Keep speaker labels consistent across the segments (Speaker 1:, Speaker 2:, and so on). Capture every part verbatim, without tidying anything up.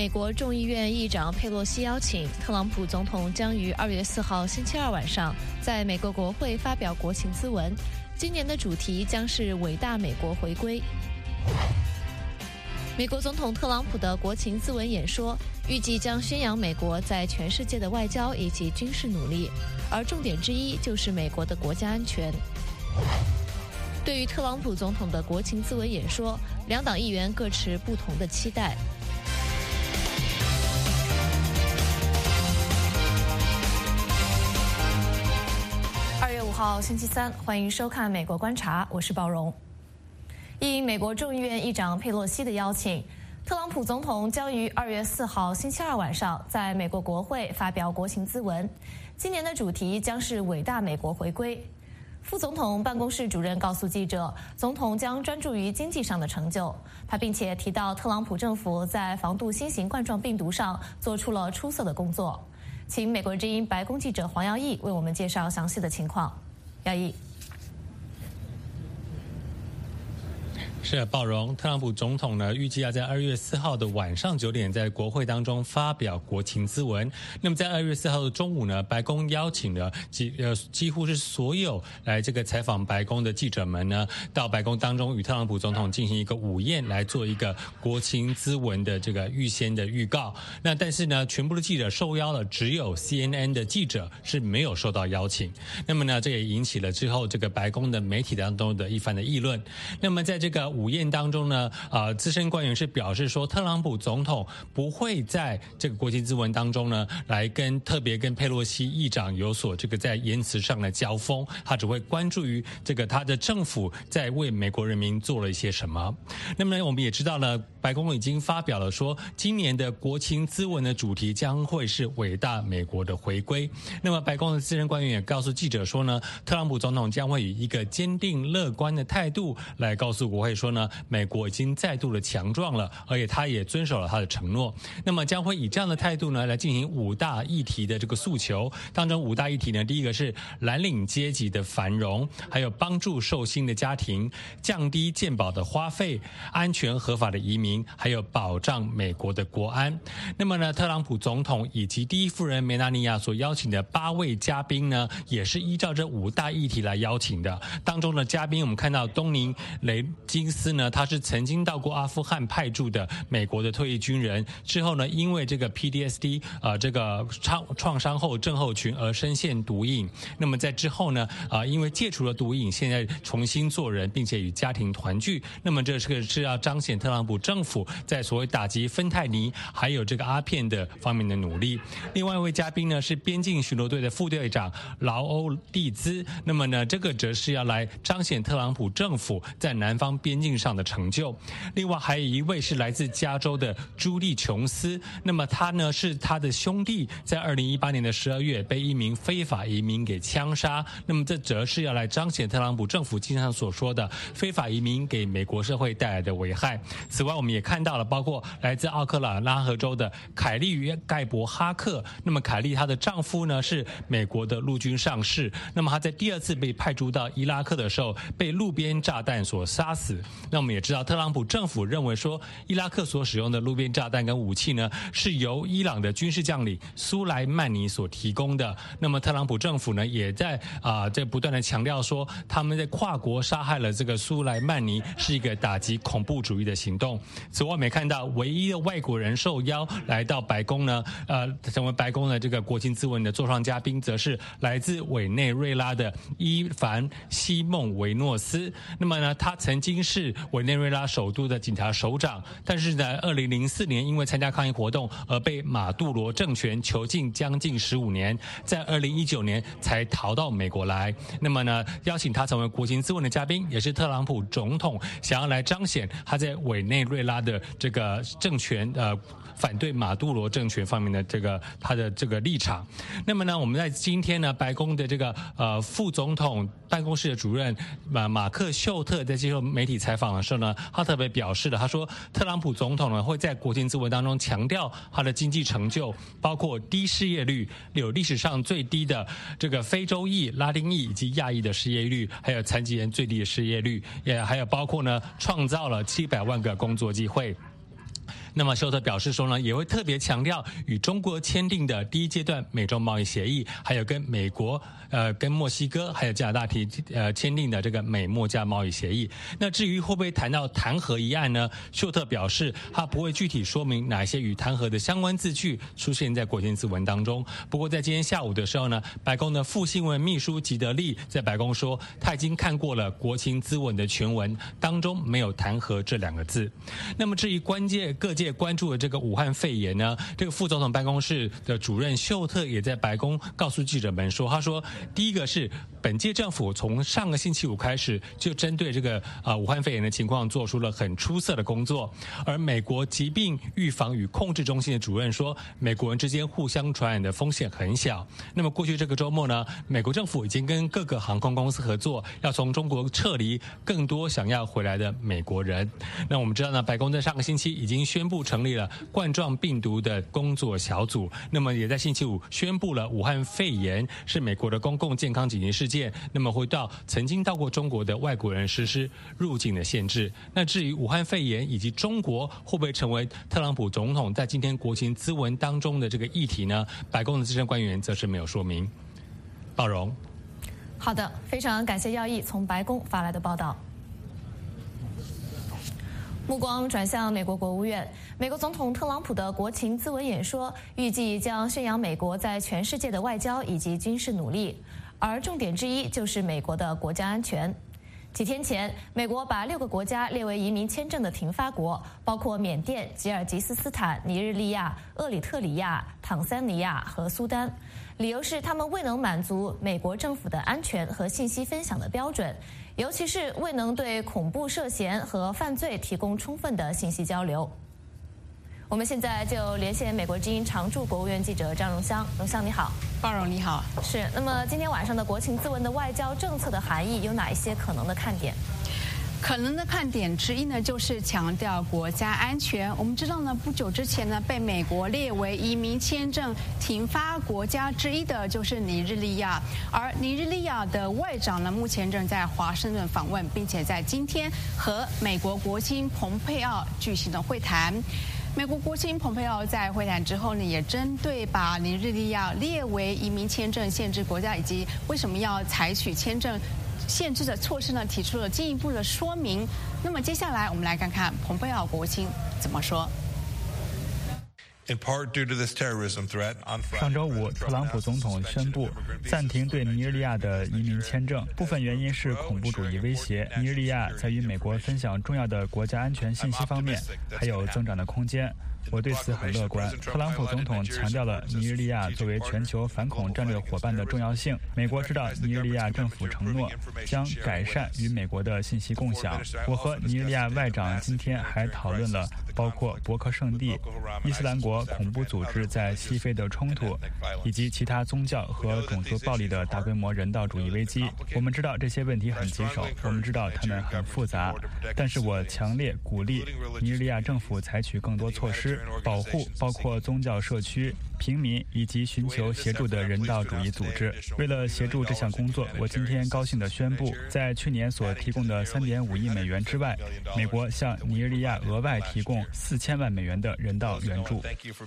Speaker 1: 美国众议院议长佩洛西邀请，特朗普总统将于二月四号星期二晚上在美国国会发表国情咨文。今年的主题将是伟大美国回归。美国总统特朗普的国情咨文演说预计将宣扬美国在全世界的外交以及军事努力，而重点之一就是美国的国家安全。对于特朗普总统的国情咨文演说，两党议员各持不同的期待。二月五号星期三，欢迎收看《美国观察》，我是宝荣。应美国众议院议长佩洛西的邀请，特朗普总统将于二月四号星期二晚上在美国国会发表国情咨文。今年的主题将是伟大美国回归。副总统办公室主任告诉记者，总统将专注于经济上的成就。他并且提到，特朗普政府在防杜新型冠状病毒上做出了出色的工作。请美国之音白宫记者黄耀义为我们介绍详细的情况。耀义。
Speaker 2: 是鲍荣，特朗普总统呢预计要在二月四号的晚上九点在国会当中发表国情咨文。那么在二月四号的中午呢，白宫邀请了几呃几乎是所有来这个采访白宫的记者们呢，到白宫当中与特朗普总统进行一个午宴，来做一个国情咨文的这个预先的预告。那但是呢，全部的记者受邀了，只有 C N N 的记者是没有受到邀请。那么呢，这也引起了之后这个白宫的媒体当中的一番的议论。那么在这个午宴当中呢，呃，资深官员是表示说，特朗普总统不会在这个国情咨文当中呢，来跟特别跟佩洛西议长有所这个在言辞上的交锋，他只会关注于这个他的政府在为美国人民做了一些什么。那么呢，我们也知道了，白宫已经发表了说，今年的国情咨文的主题将会是伟大美国的回归。那么白宫的资深官员也告诉记者说呢，特朗普总统将会以一个坚定乐观的态度来告诉国会说呢，美国已经再度的强壮了，而且他也遵守了他的承诺。那么将会以这样的态度呢，来进行五大议题的这个诉求。当中五大议题呢，第一个是蓝领阶级的繁荣，还有帮助受薪的家庭，降低健保的花费，安全合法的移民，还有保障美国的国安。那么呢，特朗普总统以及第一夫人梅拉尼亚所邀请的八位嘉宾呢，也是依照这五大议题来邀请的。当中的嘉宾，我们看到东尼雷金斯呢，他是曾经到过阿富汗派驻的美国的退役军人，之后呢，因为这个 P T S D 呃这个创创伤后症候群而深陷毒瘾。那么在之后呢，啊、呃、因为戒除了毒瘾，现在重新做人，并且与家庭团聚。那么这是是要彰显特朗普政府在所谓打击芬太尼还有这个阿片的方面的努力。另外一位嘉宾呢是边境巡逻队的副队长劳欧蒂兹。那么呢，这个则是要来彰显特朗普政府在南方边境上的成就。另外还有一位是来自加州的朱莉琼斯，那么他呢是他的兄弟在二零一八年的十二月被一名非法移民给枪杀。那么这则是要来彰显特朗普政府经常所说的非法移民给美国社会带来的危害。此外我们也看到了包括来自奥克拉荷州的凯利与盖博哈克。那么凯利她的丈夫呢是美国的陆军上士，那么他在第二次被派驻到伊拉克的时候被路边炸弹所杀死。那我们也知道特朗普政府认为说，伊拉克所使用的路边炸弹跟武器呢，是由伊朗的军事将领苏莱曼尼所提供的。那么特朗普政府呢，也在啊、呃，在不断的强调说，他们在跨国杀害了这个苏莱曼尼，是一个打击恐怖主义的行动。此外，我们也看到唯一的外国人受邀来到白宫呢，呃，成为白宫的这个国情咨文的座上嘉宾，则是来自委内瑞拉的伊凡西孟维诺斯。那么呢，他曾经是委内瑞拉首都的警察首长，但是在二零零四年因为参加抗议活动而被马杜罗政权囚禁将近十五年，在二零一九年才逃到美国来。那么呢，邀请他成为国情咨文的嘉宾，也是特朗普总统想要来彰显他在委内瑞拉的这个政权呃反对马杜罗政权方面的这个他的这个立场。那么呢，我们在今天呢，白宫的这个呃副总统办公室的主任马马克秀特在接受媒体采访的时候呢，他特别表示了，他说特朗普总统呢会在国情咨文当中强调他的经济成就，包括低失业率，有历史上最低的这个非洲裔、拉丁裔以及亚裔的失业率，还有残疾人最低的失业率，也还有包括呢创造了七百万个工作机会。 那么休特表示说呢，也会特别强调与中国签订的第一阶段美中贸易协议，还有跟美国、呃跟墨西哥还有加拿大提呃签订的这个美墨加贸易协议。那至于会不会谈到弹劾一案呢？休特表示，他不会具体说明哪些与弹劾的相关字句出现在国情咨文当中。不过在今天下午的时候呢，白宫的副新闻秘书吉德利在白宫说，他已经看过了国情咨文的全文，当中没有弹劾这两个字。那么至于关键各界关注的这个武汉肺炎呢，这个副总统办公室的主任休特也在白宫告诉记者们说，他说第一个是本届政府从上个星期五开始就针对这个呃武汉肺炎的情况做出了很出色的工作，而美国疾病预防与控制中心的主任说，美国人之间互相传染的风险很小。那么过去这个周末呢，美国政府已经跟各个航空公司合作，要从中国撤离更多想要回来的美国人。那我们知道呢，白宫在上个星期已经宣布成立了冠状病毒的工作小组，那么也在星期五宣布了武汉肺炎是美国的公共健康紧急事件，那么会到曾经到过中国的外国人实施入境的限制。那至于武汉肺炎以及中国会不会成为特朗普总统在今天国情咨文当中的这个议题呢？白宫的资深官员则是没有说明。鲍荣，
Speaker 1: 好的，非常感谢耀义从白宫发来的报道。目光转向美国国务院，美国总统特朗普的国情咨文演说预计将宣扬美国在全世界的外交以及军事努力，而重点之一就是美国的国家安全。几天前，美国把六个国家列为移民签证的停发国，包括缅甸、吉尔吉斯斯坦、尼日利亚、厄里特里亚、坦桑尼亚和苏丹，理由是他们未能满足美国政府的安全和信息分享的标准，尤其是未能对恐怖涉嫌和犯罪提供充分的信息交流。我们现在就连线美国之音常驻国务院记者张荣香。荣香你好。
Speaker 3: 鲍荣你好。
Speaker 1: 是，那么今天晚上的国情咨文的外交政策的含义有哪一些可能的看点？
Speaker 3: 可能的看点之一呢，就是强调国家安全。我们知道呢，不久之前呢，被美国列为移民签证停发国家之一的就是尼日利亚，而尼日利亚的外长呢，目前正在华盛顿访问，并且在今天和美国国卿蓬佩奥举行了会谈。美国国卿蓬佩奥在会谈之后呢，也针对把尼日利亚列为移民签证限制国家以及为什么要采取签证限制的措施呢，提出了进一步的说明。那么接下来我们来看看蓬佩奥国卿怎么说。
Speaker 4: 上周五，特朗普总统宣布暂停对尼日利亚的移民签证，部分原因是恐怖主义威胁。尼日利亚在与美国分享重要的国家安全信息方面还有增长的空间。我对此很乐观。特朗普总统强调了尼日利亚作为全球反恐战略伙伴的重要性。美国知道尼日利亚政府承诺将改善与美国的信息共享。我和尼日利亚外长今天还讨论了包括博克圣地、伊斯兰国恐怖组织在西非的冲突，以及其他宗教和种族暴力的大规模人道主义危机。我们知道这些问题很棘手，我们知道它们很复杂，但是我强烈鼓励尼日利亚政府采取更多措施，保护包括宗教社区、平民以及寻求协助的人道主义组织。为了协助这项工作，我今天高兴地宣布，在去年所提供的 三点五亿美元之外，美国向尼日利亚额外提供四千万美元的人道援助。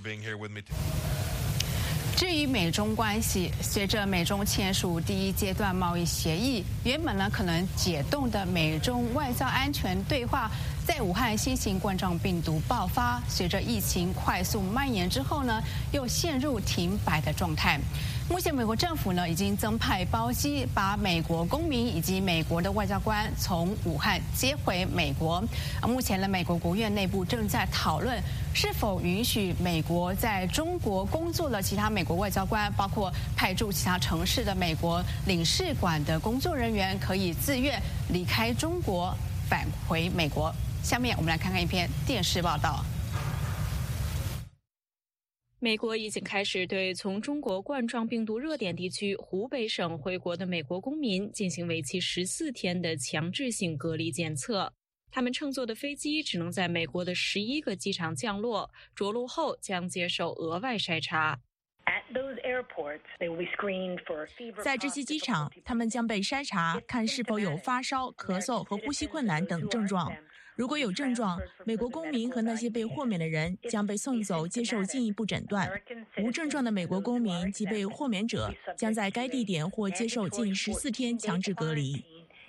Speaker 3: 至于美中关系，随着美中签署第一阶段贸易协议，原本呢可能解冻的美中外交安全对话，在武汉新型冠状病毒爆发，随着疫情快速蔓延之后呢，又陷入停摆的状态。目前美国政府呢已经增派包机，把美国公民以及美国的外交官从武汉接回美国。目前呢，美国国务院内部正在讨论是否允许美国在中国工作的其他美国外交官，包括派驻其他城市的美国领事馆的工作人员，可以自愿离开中国返回美国。下面我们来看看一篇电视报道。
Speaker 5: 美国已经开始对从中国冠状病毒热点地区湖北省回国的美国公民进行为期十四天的强制性隔离检测。他们乘坐的飞机只能在美国的十一个机场降落，着陆后将接受额外筛查。
Speaker 6: 在这些机场，他们将被筛查，看是否有发烧、咳嗽和呼吸困难等症状。 如果有症状，美国公民和那些被豁免的人将被送走接受进一步诊断。无症状的美国公民及被豁免者将在该地点或接受近十四天强制隔离。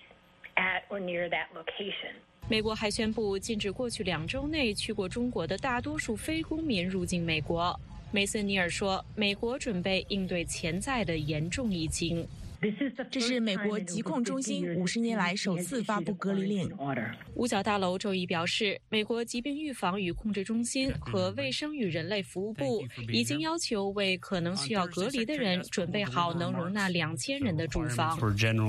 Speaker 5: 美国还宣布禁止过去两周内去过中国的大多数非公民入境美国。梅森尼尔说，美国准备应对潜在的严重疫情。
Speaker 6: 这是美国疾控中心五十年来首次发布隔离令。
Speaker 5: 五角大楼周一表示，美国疾病预防与控制中心和卫生与人类服务部已经要求为可能需要隔离的人准备好能容纳两千人的住房。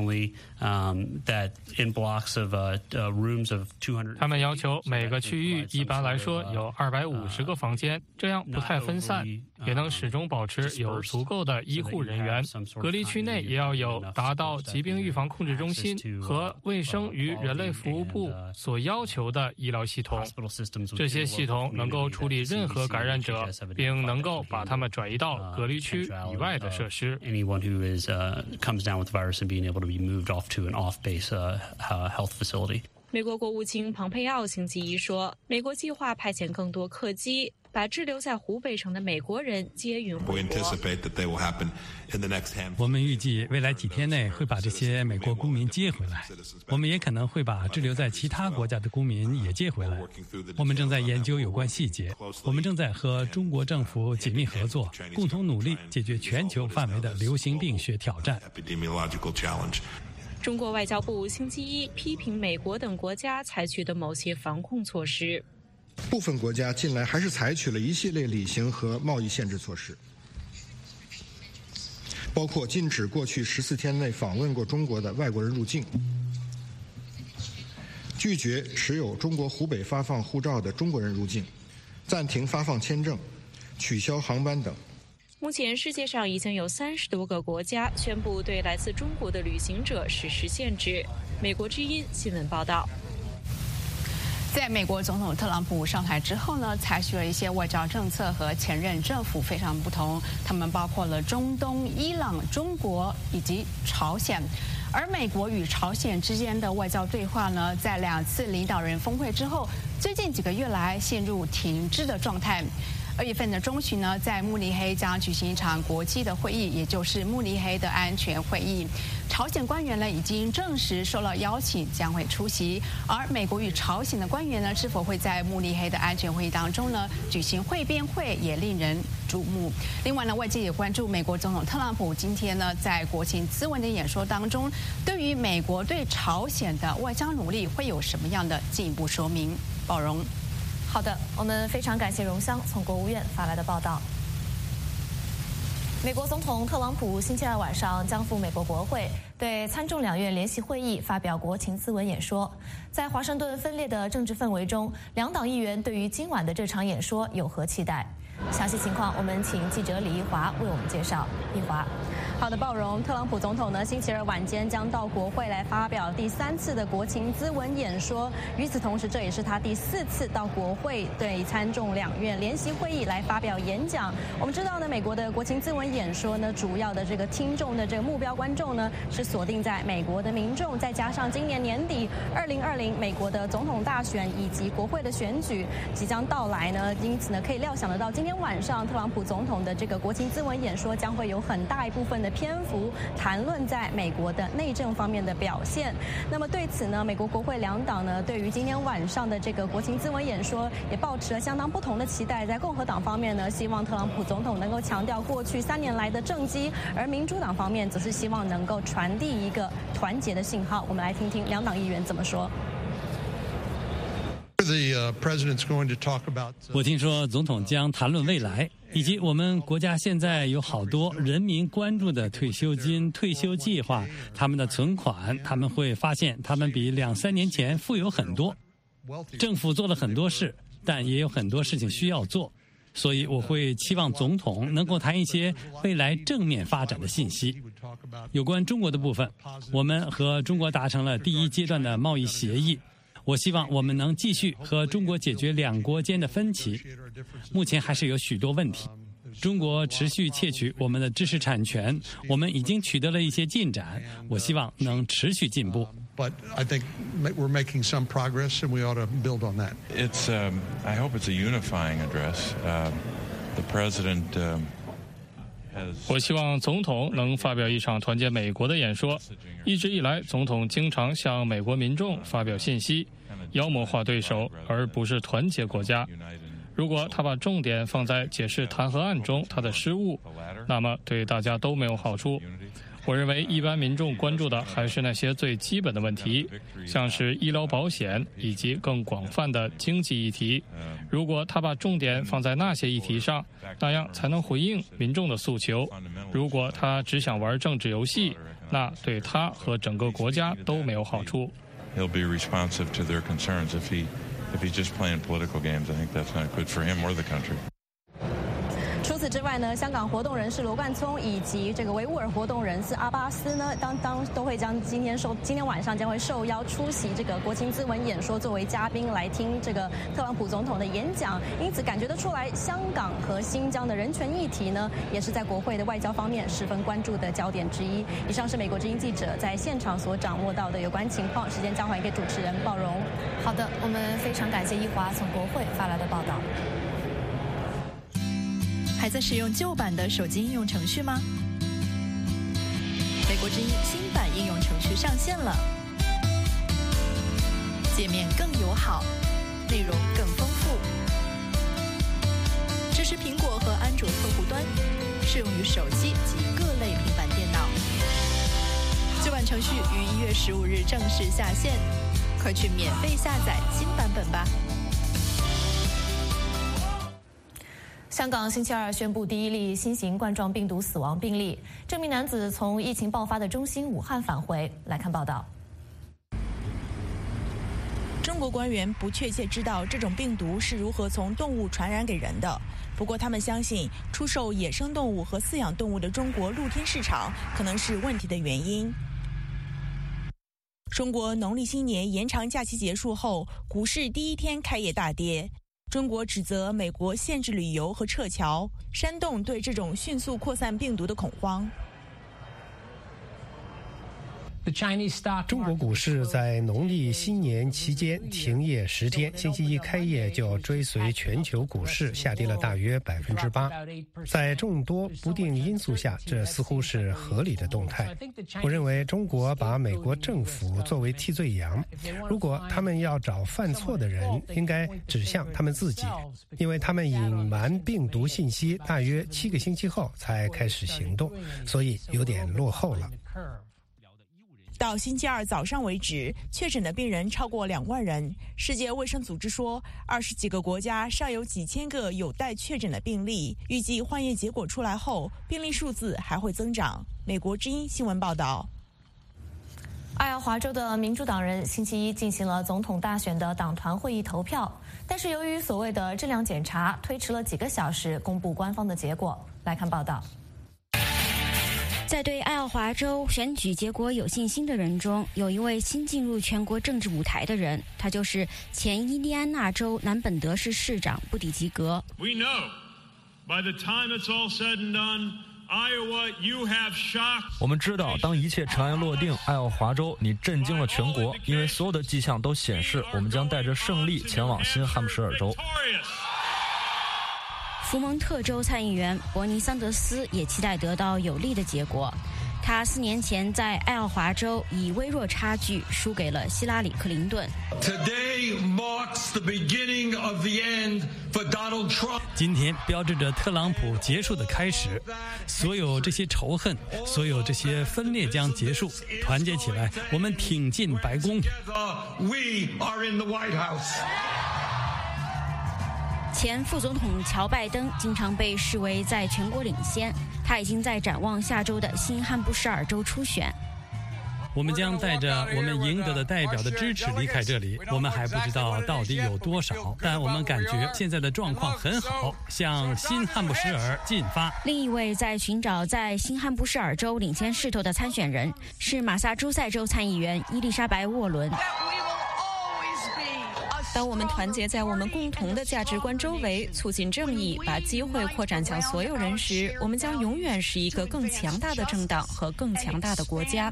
Speaker 7: 他们要求每个区域一般来说有二百五十个房间，这样不太分散，也能始终保持有足够的医护人员。隔离区内也要有达到疾病预防控制中心和卫生与人类服务部所要求的医疗系统。这些系统能够处理任何感染者，并能够把他们转移到隔离区以外的设施。
Speaker 5: 美国国务卿蓬佩奥星期一说，美国计划派遣更多客机，把滞留在湖北省的美国人接运回国。
Speaker 8: 我们预计未来几天内会把这些美国公民接回来，我们也可能会把滞留在其他国家的公民也接回来。我们正在研究有关细节，我们正在和中国政府紧密合作，共同努力解决全球范围的流行病学挑战。
Speaker 5: 中国外交部星期一批评美国等国家采取的某些防控措施。
Speaker 9: 部分国家近来还是采取了一系列旅行和贸易限制措施，包括禁止过去十四天内访问过中国的外国人入境，拒绝持有中国湖北发放护照的中国人入境，暂停发放签证，取消航班等。
Speaker 5: 目前世界上已经有三十多个国家宣布对来自中国的旅行者实施限制。美国之音新闻报道。
Speaker 3: 在美国总统特朗普上台之后呢，采取了一些外交政策和前任政府非常不同，他们包括了中东、伊朗、中国以及朝鲜。而美国与朝鲜之间的外交对话呢，在两次领导人峰会之后，最近几个月来陷入停滞的状态。二月份的中旬呢，在慕尼黑将举行一场国际的会议，也就是慕尼黑的安全会议。朝鲜官员呢已经证实受到邀请，将会出席。而美国与朝鲜的官员呢，是否会在慕尼黑的安全会议当中呢举行会边会，也令人瞩目。另外呢，外界也关注美国总统特朗普今天呢在国情咨文的演说当中，对于美国对朝鲜的外交努力会有什么样的进一步说明？宝荣。
Speaker 1: 好的，我们非常感谢荣香从国务院发来的报道。美国总统特朗普星期二晚上将赴美国国会，对参众两院联席会议发表国情咨文演说。在华盛顿分裂的政治氛围中，两党议员对于今晚的这场演说有何期待？详细情况，我们请记者李一华为我们介绍。一华。
Speaker 10: 好的，鲍荣，特朗普总统呢，星期二晚间将到国会来发表第三次的国情咨文演说。与此同时，这也是他第四次到国会对参众两院联席会议来发表演讲。我们知道呢，美国的国情咨文演说呢，主要的这个听众的这个目标观众呢，是锁定在美国的民众，再加上今年年底二零二零美国的总统大选以及国会的选举即将到来呢，因此呢，可以料想得到今天晚上特朗普总统的这个国情咨文演说将会有很大一部分的篇幅谈论在美国的内政方面的表现。那么对此呢，美国国会两党呢，对于今天晚上的这个国情咨文演说也抱持了相当不同的期待。在共和党方面呢，希望特朗普总统能够强调过去三年来的政绩，而民主党方面则是希望能够传递一个团结的信号。我们来听听两党议员怎么说。
Speaker 8: 我听说总统将谈论未来，以及我们国家现在有好多人民关注的退休金、退休计划，他们的存款，他们会发现他们比两三年前富有很多。政府做了很多事，但也有很多事情需要做，所以我会期望总统能够谈一些未来正面发展的信息。有关中国的部分，我们和中国达成了第一阶段的贸易协议。我希望我们能继续和中国解决两国间的分歧。目前还是有许多问题，中国持续窃取我们的知识产权，我们已经取得了一些进展，我希望能持续进步。
Speaker 11: But I think we're making some progress, and we ought to build on that.
Speaker 12: It's, um, I hope it's a unifying address. Uh, the president. Um,
Speaker 7: 我希望总统能发表一场团结美国的演说。一直以来，总统经常向美国民众发表信息，妖魔化对手，而不是团结国家。如果他把重点放在解释弹劾案中他的失误，那么对大家都没有好处。我认为一般民众关注的还是那些最基本的问题，像是医疗保险以及更广泛的经济议题。如果他把重点放在那些议题上，那样才能回应民众的诉求。如果他只想玩政治游戏，那对他和整个国家都没有好处。
Speaker 12: He'll be responsive to their concerns. If he, if he's just playing political games, I think that's not good for him or the country.
Speaker 10: 除此之外呢，香港活动人士罗冠聪以及这个维吾尔活动人士阿巴斯呢，当当都会将今天受今天晚上将会受邀出席这个国情咨文演说，作为嘉宾来听这个特朗普总统的演讲。因此感觉得出来，香港和新疆的人权议题呢，也是在国会的外交方面十分关注的焦点之一。以上是美国之音记者在现场所掌握到的有关情况。时间交还给主持人鲍荣。
Speaker 1: 好的，我们非常感谢一华从国会发来的报道。
Speaker 13: 还在使用旧版的手机应用程序吗？美国之音新版应用程序上线了，界面更友好，内容更丰富，支持苹果和安卓客户端，适用于手机及各类平板电脑。旧版程序于一月十五日正式下线，快去免费下载新版本吧。
Speaker 1: 香港星期二宣布第一例新型冠状病毒死亡病例，这名男子从疫情爆发的中心武汉返回。来看报道。
Speaker 6: 中国官员不确切知道这种病毒是如何从动物传染给人的，不过他们相信出售野生动物和饲养动物的中国露天市场可能是问题的原因。中国农历新年延长假期结束后，股市第一天开业大跌。中国指责美国限制旅游和撤侨，煽动对这种迅速扩散病毒的恐慌。
Speaker 14: 中国股市在农历新年期间停业十天，星期一开业就追随全球股市下跌了大约百分之八。在众多不定因素下，这似乎是合理的动态。我认为中国把美国政府作为替罪羊，如果他们要找犯错的人，应该指向他们自己，因为他们隐瞒病毒信息大约七个星期后才开始行动，所以有点落后了。
Speaker 6: 到星期二早上为止，确诊的病人超过两万人。世界卫生组织说，二十几个国家尚有几千个有待确诊的病例，预计换液结果出来后，病例数字还会增长。美国之音新闻报道。
Speaker 1: 爱奥华州的民主党人星期一进行了总统大选的党团会议投票，但是由于所谓的质量检查，推迟了几个小时公布官方的结果。来看报道。
Speaker 15: 在对爱奥华州选举结果有信心的人中，有一位新进入全国政治舞台的人，他就是前印第安纳州南本德市市长布迪吉格。
Speaker 16: We know, by the time it's all said and done, Iowa, you have shocked.
Speaker 17: 我们知道，当一切尘埃落定，爱奥华州你震惊了全国，因为所有的迹象都显示，我们将带着胜利前往新罕布什尔州。
Speaker 15: 福蒙特州参议员伯尼桑德斯也期待得到有利的结果。他四年前在爱奥华州以微弱差距输给了希拉里·克林顿。
Speaker 8: 今天标志着特朗普结束的开始，所有这些仇恨，所有这些分裂将结束，团结起来，我们挺进白宫。
Speaker 15: 前副总统乔拜登经常被视为在全国领先，他已经在展望下周的新罕布什尔州初选。
Speaker 8: 我们将带着我们赢得的代表的支持离开这里，我们还不知道到底有多少，但我们感觉现在的状况很好，向新罕布什尔进发。
Speaker 15: 另一位在寻找在新罕布什尔州领先势头的参选人是马萨诸塞州参议员伊丽莎白·沃伦。
Speaker 5: 当我们团结在我们共同的价值观周围，促进正义，把机会扩展向所有人时，我们将永远是一个更强大的政党和更强大的国家。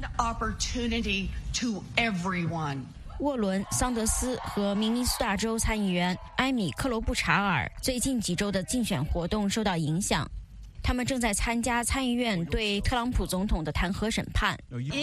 Speaker 15: 沃伦、桑德斯和明尼苏达州参议员埃米·克罗布查尔最近几周的竞选活动受到影响。他们正在参加参议院对特朗普总统的弹劾审判。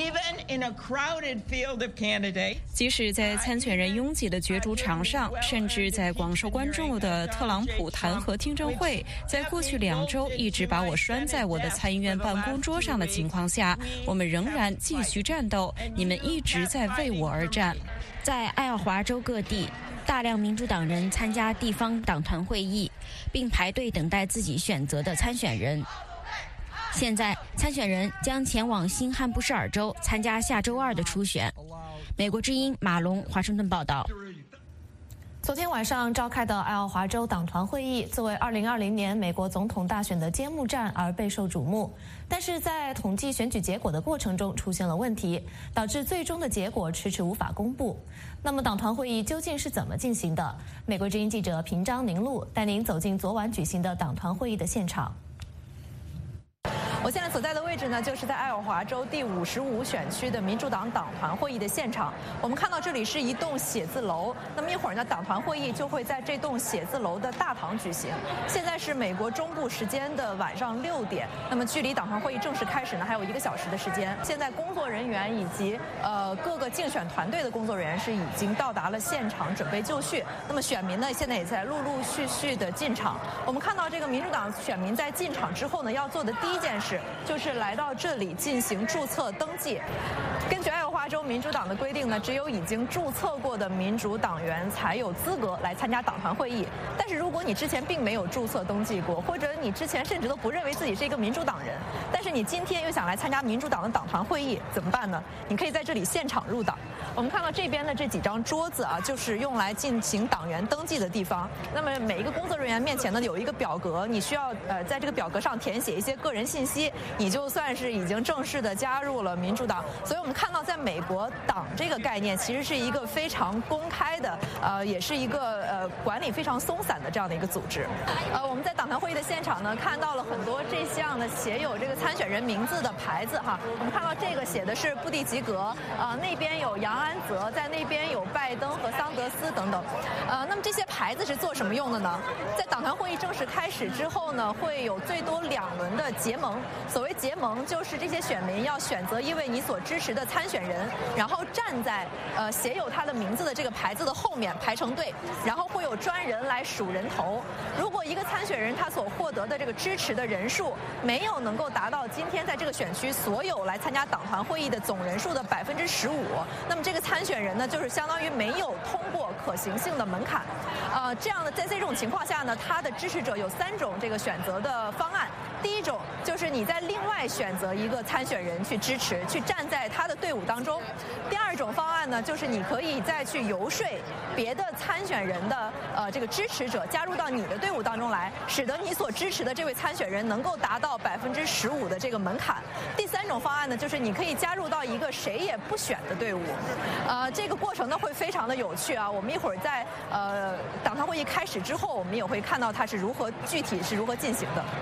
Speaker 5: 即使在参选人拥挤的角逐场上，甚至在广受关注的特朗普弹劾听证会，在过去两周一直把我拴在我的参议院办公桌上的情况下，我们仍然继续战斗。你们一直在为我而战。
Speaker 15: 在爱奥华州各地，大量民主党人参加地方党团会议，并排队等待自己选择的参选人。现在，参选人将前往新罕布什尔州参加下周二的初选。美国之音马龙华盛顿报道。
Speaker 1: 昨天晚上召开的爱奥华州党团会议，作为二零二零年美国总统大选的揭幕战而备受瞩目。但是在统计选举结果的过程中出现了问题，导致最终的结果迟迟无法公布。那么党团会议究竟是怎么进行的？美国之音记者平章宁路带您走进昨晚举行的党团会议的现场。
Speaker 18: 我现在所在的位置呢，就是在爱奥华州第五十五选区的民主党党团会议的现场。我们看到这里是一栋写字楼，那么一会儿呢，党团会议就会在这栋写字楼的大堂举行。现在是美国中部时间的晚上六点，那么距离党团会议正式开始呢，还有一个小时的时间。现在工作人员以及呃各个竞选团队的工作人员是已经到达了现场，准备就绪。那么选民呢，现在也在陆陆续续的进场。我们看到这个民主党选民在进场之后呢，要做的第一件事就是来到这里进行注册登记。根据爱奥华州民主党的规定呢，只有已经注册过的民主党员才有资格来参加党团会议。但是如果你之前并没有注册登记过，或者你之前甚至都不认为自己是一个民主党人，但是你今天又想来参加民主党的党团会议，怎么办呢？你可以在这里现场入党。我们看到这边的这几张桌子啊，就是用来进行党员登记的地方。那么每一个工作人员面前呢，有一个表格，你需要呃在这个表格上填写一些个人信息，你就算是已经正式的加入了民主党。所以我们看到，在美国，党这个概念其实是一个非常公开的，呃，也是一个呃管理非常松散的这样的一个组织。呃，我们在党团会议的现场呢，看到了很多这项的写有这个参选人名字的牌子哈。我们看到这个写的是布蒂吉格，呃，那边有杨安泽，在那边有拜登和桑德斯等等。呃，那么这些牌子是做什么用的呢？在党团会议正式开始之后呢，会有最多两轮的结盟。所谓结盟，就是这些选民要选择一位你所支持的参选人，然后站在呃写有他的名字的这个牌子的后面排成队，然后会有专人来数人头。如果一个参选人他所获得的这个支持的人数没有能够达到今天在这个选区所有来参加党团会议的总人数的百分之十五，那么这个参选人呢，就是相当于没有通过可行性的门槛。呃，这样的在这种情况下呢，他的支持者有三种这个选择的方案。第一种就是你在另外选择一个参选人去支持，去站在他的队伍当中。第二种方案呢，就是你可以再去游说别的参选人的呃这个支持者加入到你的队伍当中来，使得你所支持的这位参选人能够达到百分之十五的这个门槛。第三种方案呢，就是你可以加入到一个谁也不选的队伍。呃，这个过程呢会非常的有趣啊。我们一会儿在呃党团会议开始之后，我们也会看到它是如何具体是如何进行的。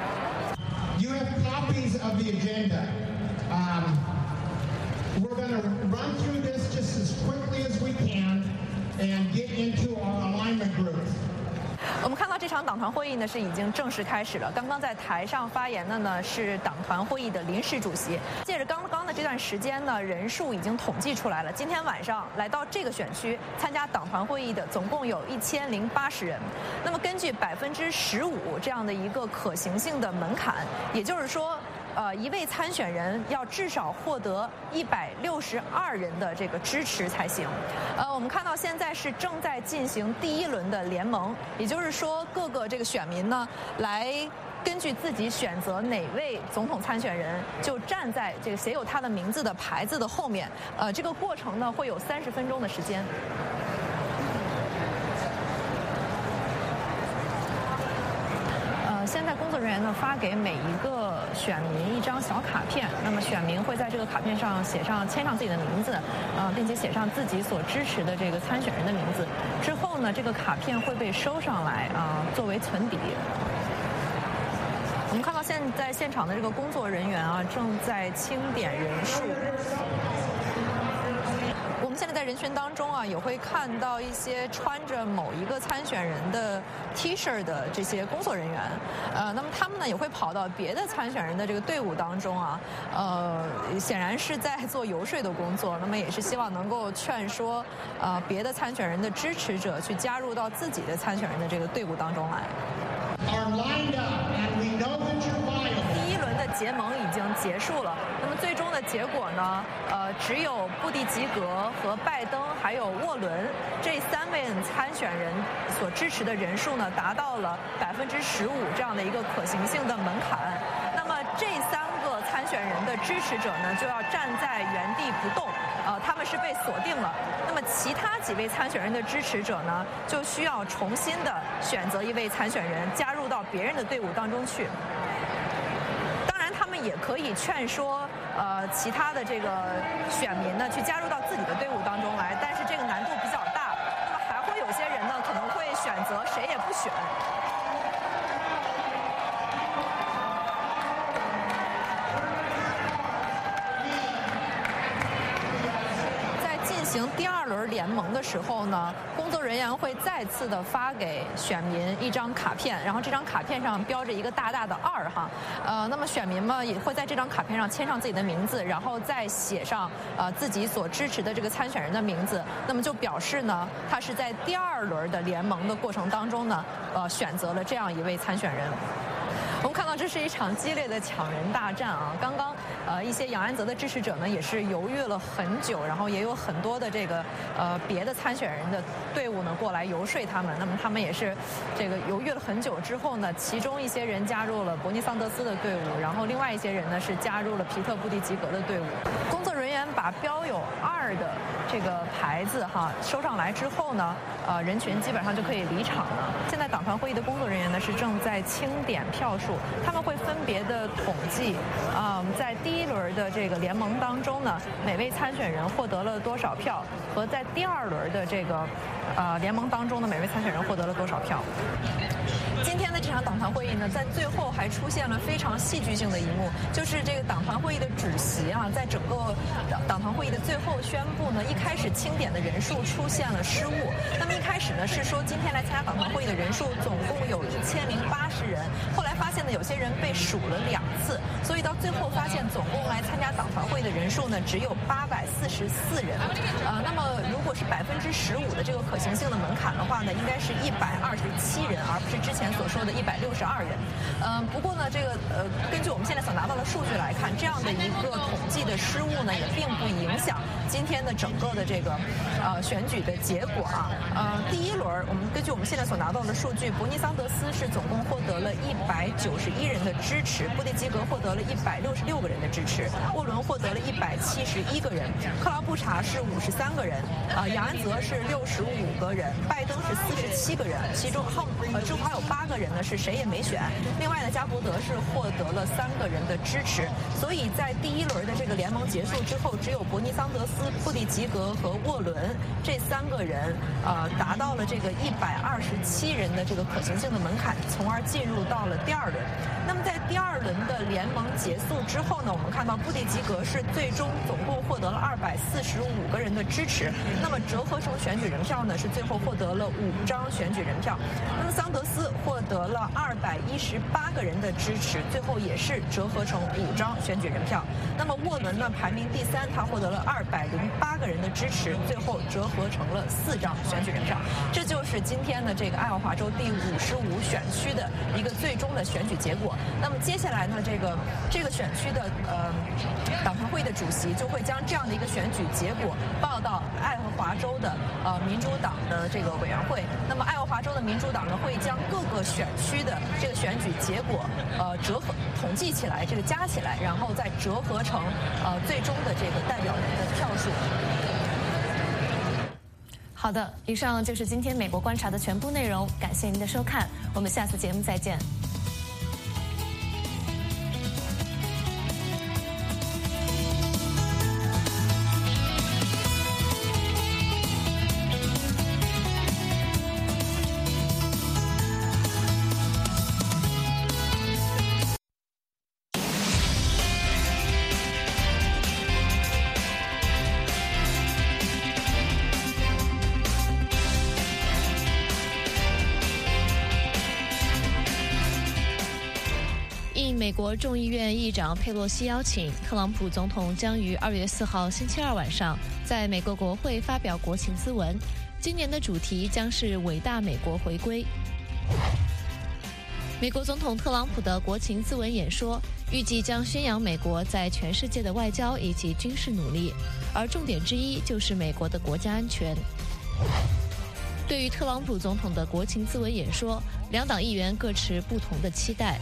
Speaker 19: You have copies of the agenda. Um, we're going to run through this just as quickly as we can and get into our alignment groups.
Speaker 18: 我们看到这场党团会议呢是已经正式开始了。刚刚在台上发言的呢是党团会议的临时主席。借着刚刚的这段时间呢，人数已经统计出来了。今天晚上来到这个选区参加党团会议的总共有一千零八十人。那么根据百分之十五这样的一个可行性的门槛，也就是说。呃，一位参选人要至少获得一百六十二人的这个支持才行。呃，我们看到现在是正在进行第一轮的联盟，也就是说各个这个选民呢，来根据自己选择哪位总统参选人，就站在这个写有他的名字的牌子的后面。呃，这个过程呢会有三十分钟的时间。 现在工作人员呢发给每一个选民一张小卡片，那么选民会在这个卡片上写上签上自己的名字，呃，并且写上自己所支持的这个参选人的名字。之后呢，这个卡片会被收上来啊、呃，作为存底。我们看到现在现场的这个工作人员啊，正在清点人数。我们现在在人群当中啊，也会看到一些穿着某一个参选人的 T 恤的这些工作人员，呃，那么他们呢也会跑到别的参选人的这个队伍当中啊，呃，显然是在做游说的工作，那么也是希望能够劝说呃别的参选人的支持者去加入到自己的参选人的这个队伍当中来。第一轮的结盟已经结束了，那么最终的结果呢？呃，只有布蒂吉格和拜登还有沃伦这三位参选人所支持的人数呢，达到了百分之十五这样的一个可行性的门槛。那么这三个参选人的支持者呢，就要站在原地不动，呃，他们是被锁定了。那么其他几位参选人的支持者呢，就需要重新的选择一位参选人，加入到别人的队伍当中去。当然，他们也可以劝说呃其他的这个选民呢，去加入到自己的队伍当中来，但是这个难度比较大。那么还会有些人呢，可能会选择谁也不选。进行第二轮联盟的时候呢，工作人员会再次的发给选民一张卡片，然后这张卡片上标着一个大大的二哈，呃，那么选民们也会在这张卡片上签上自己的名字，然后再写上呃自己所支持的这个参选人的名字，那么就表示呢，他是在第二轮的联盟的过程当中呢，呃，选择了这样一位参选人。我们看到这是一场激烈的抢人大战啊！刚刚，呃，一些杨安泽的支持者呢，也是犹豫了很久，然后也有很多的这个呃别的参选人的队伍呢过来游说他们。那么他们也是这个犹豫了很久之后呢，其中一些人加入了伯尼桑德斯的队伍，然后另外一些人呢是加入了皮特布蒂吉格的队伍。工作人员把标有二的这个牌子哈收上来之后呢，呃，人群基本上就可以离场了。现在党团会议的工作人员呢是正在清点票数。他们会分别的统计，嗯，在第一轮的这个联盟当中呢，每位参选人获得了多少票，和在第二轮的这个呃联盟当中的每位参选人获得了多少票。今天的这场党团会议呢，在最后还出现了非常戏剧性的一幕，就是这个党团会议的主席啊，在整个党团会议的最后宣布呢，一开始清点的人数出现了失误。那么一开始呢是说今天来参加党团会议的人数总共有一千零八十人，后来发现呢有些人被数了两次，所以到最后发现总共来参加党团会议的人数呢只有八百四十四人。呃，那么如果是百分之十五的这个可行性的门槛的话呢，应该是一百二十七人，而不是之前所说的一百六十二人。嗯，不过呢，这个呃，根据我们现在所拿到的数据来看，这样的一个统计的失误呢，也并不影响今天的整个的这个呃选举的结果啊。呃，第一轮我们根据我们现在所拿到的数据，伯尼桑德斯是总共获得了一百九十一人的支持，布蒂吉格获得了一百六十六个人的支持，沃伦获得了一百七十一个人，克劳布查是五十三个人，啊、呃，杨安泽是六十五个人，拜登是四十七个人，其中后呃之后还有八个人呢是谁也没选。另外呢，加伯德是获得了三个人的支持，所以在第一轮的这个联盟结束之后，只有伯尼桑德斯、布蒂吉格和沃伦这三个人呃达到了这个一百二十七人的这个可行性的门槛，从而进入到了第二轮。那么在第二轮的联盟结束之后呢，我们看到布蒂吉格是最终总共获得了二百四十五个人的支持，那么折合成选举人票呢是最后获得了五张选举人票。那么桑德斯获得了二百一十八个人的支持，最后也是折合成五张选举人票。那么沃伦呢排名第三，他获得了二百零八个人的支持，最后折合成了四张选举人票。这就是今天的这个爱奥华州第五十五选区的一个最终的选举结果。那么接下来呢，这个这个选区的呃党团会议的主席就会将这样的一个选举结果报到爱荷华州的呃民主党的这个委员会。那么爱荷华州的民主党呢会将各个选区的这个选举结果呃折合统计起来，这个加起来，然后再折合成呃最终的这个代表人的票数。
Speaker 1: 好的，以上就是今天美国观察的全部内容，感谢您的收看，我们下次节目再见。 国众议院议长佩洛西邀请，特朗普总统将于二月四号星期二晚上在美国国会发表国情咨文。今年的主题将是伟大美国回归。美国总统特朗普的国情咨文演说预计将宣扬美国在全世界的外交以及军事努力，而重点之一就是美国的国家安全。对于特朗普总统的国情咨文演说，两党议员各持不同的期待。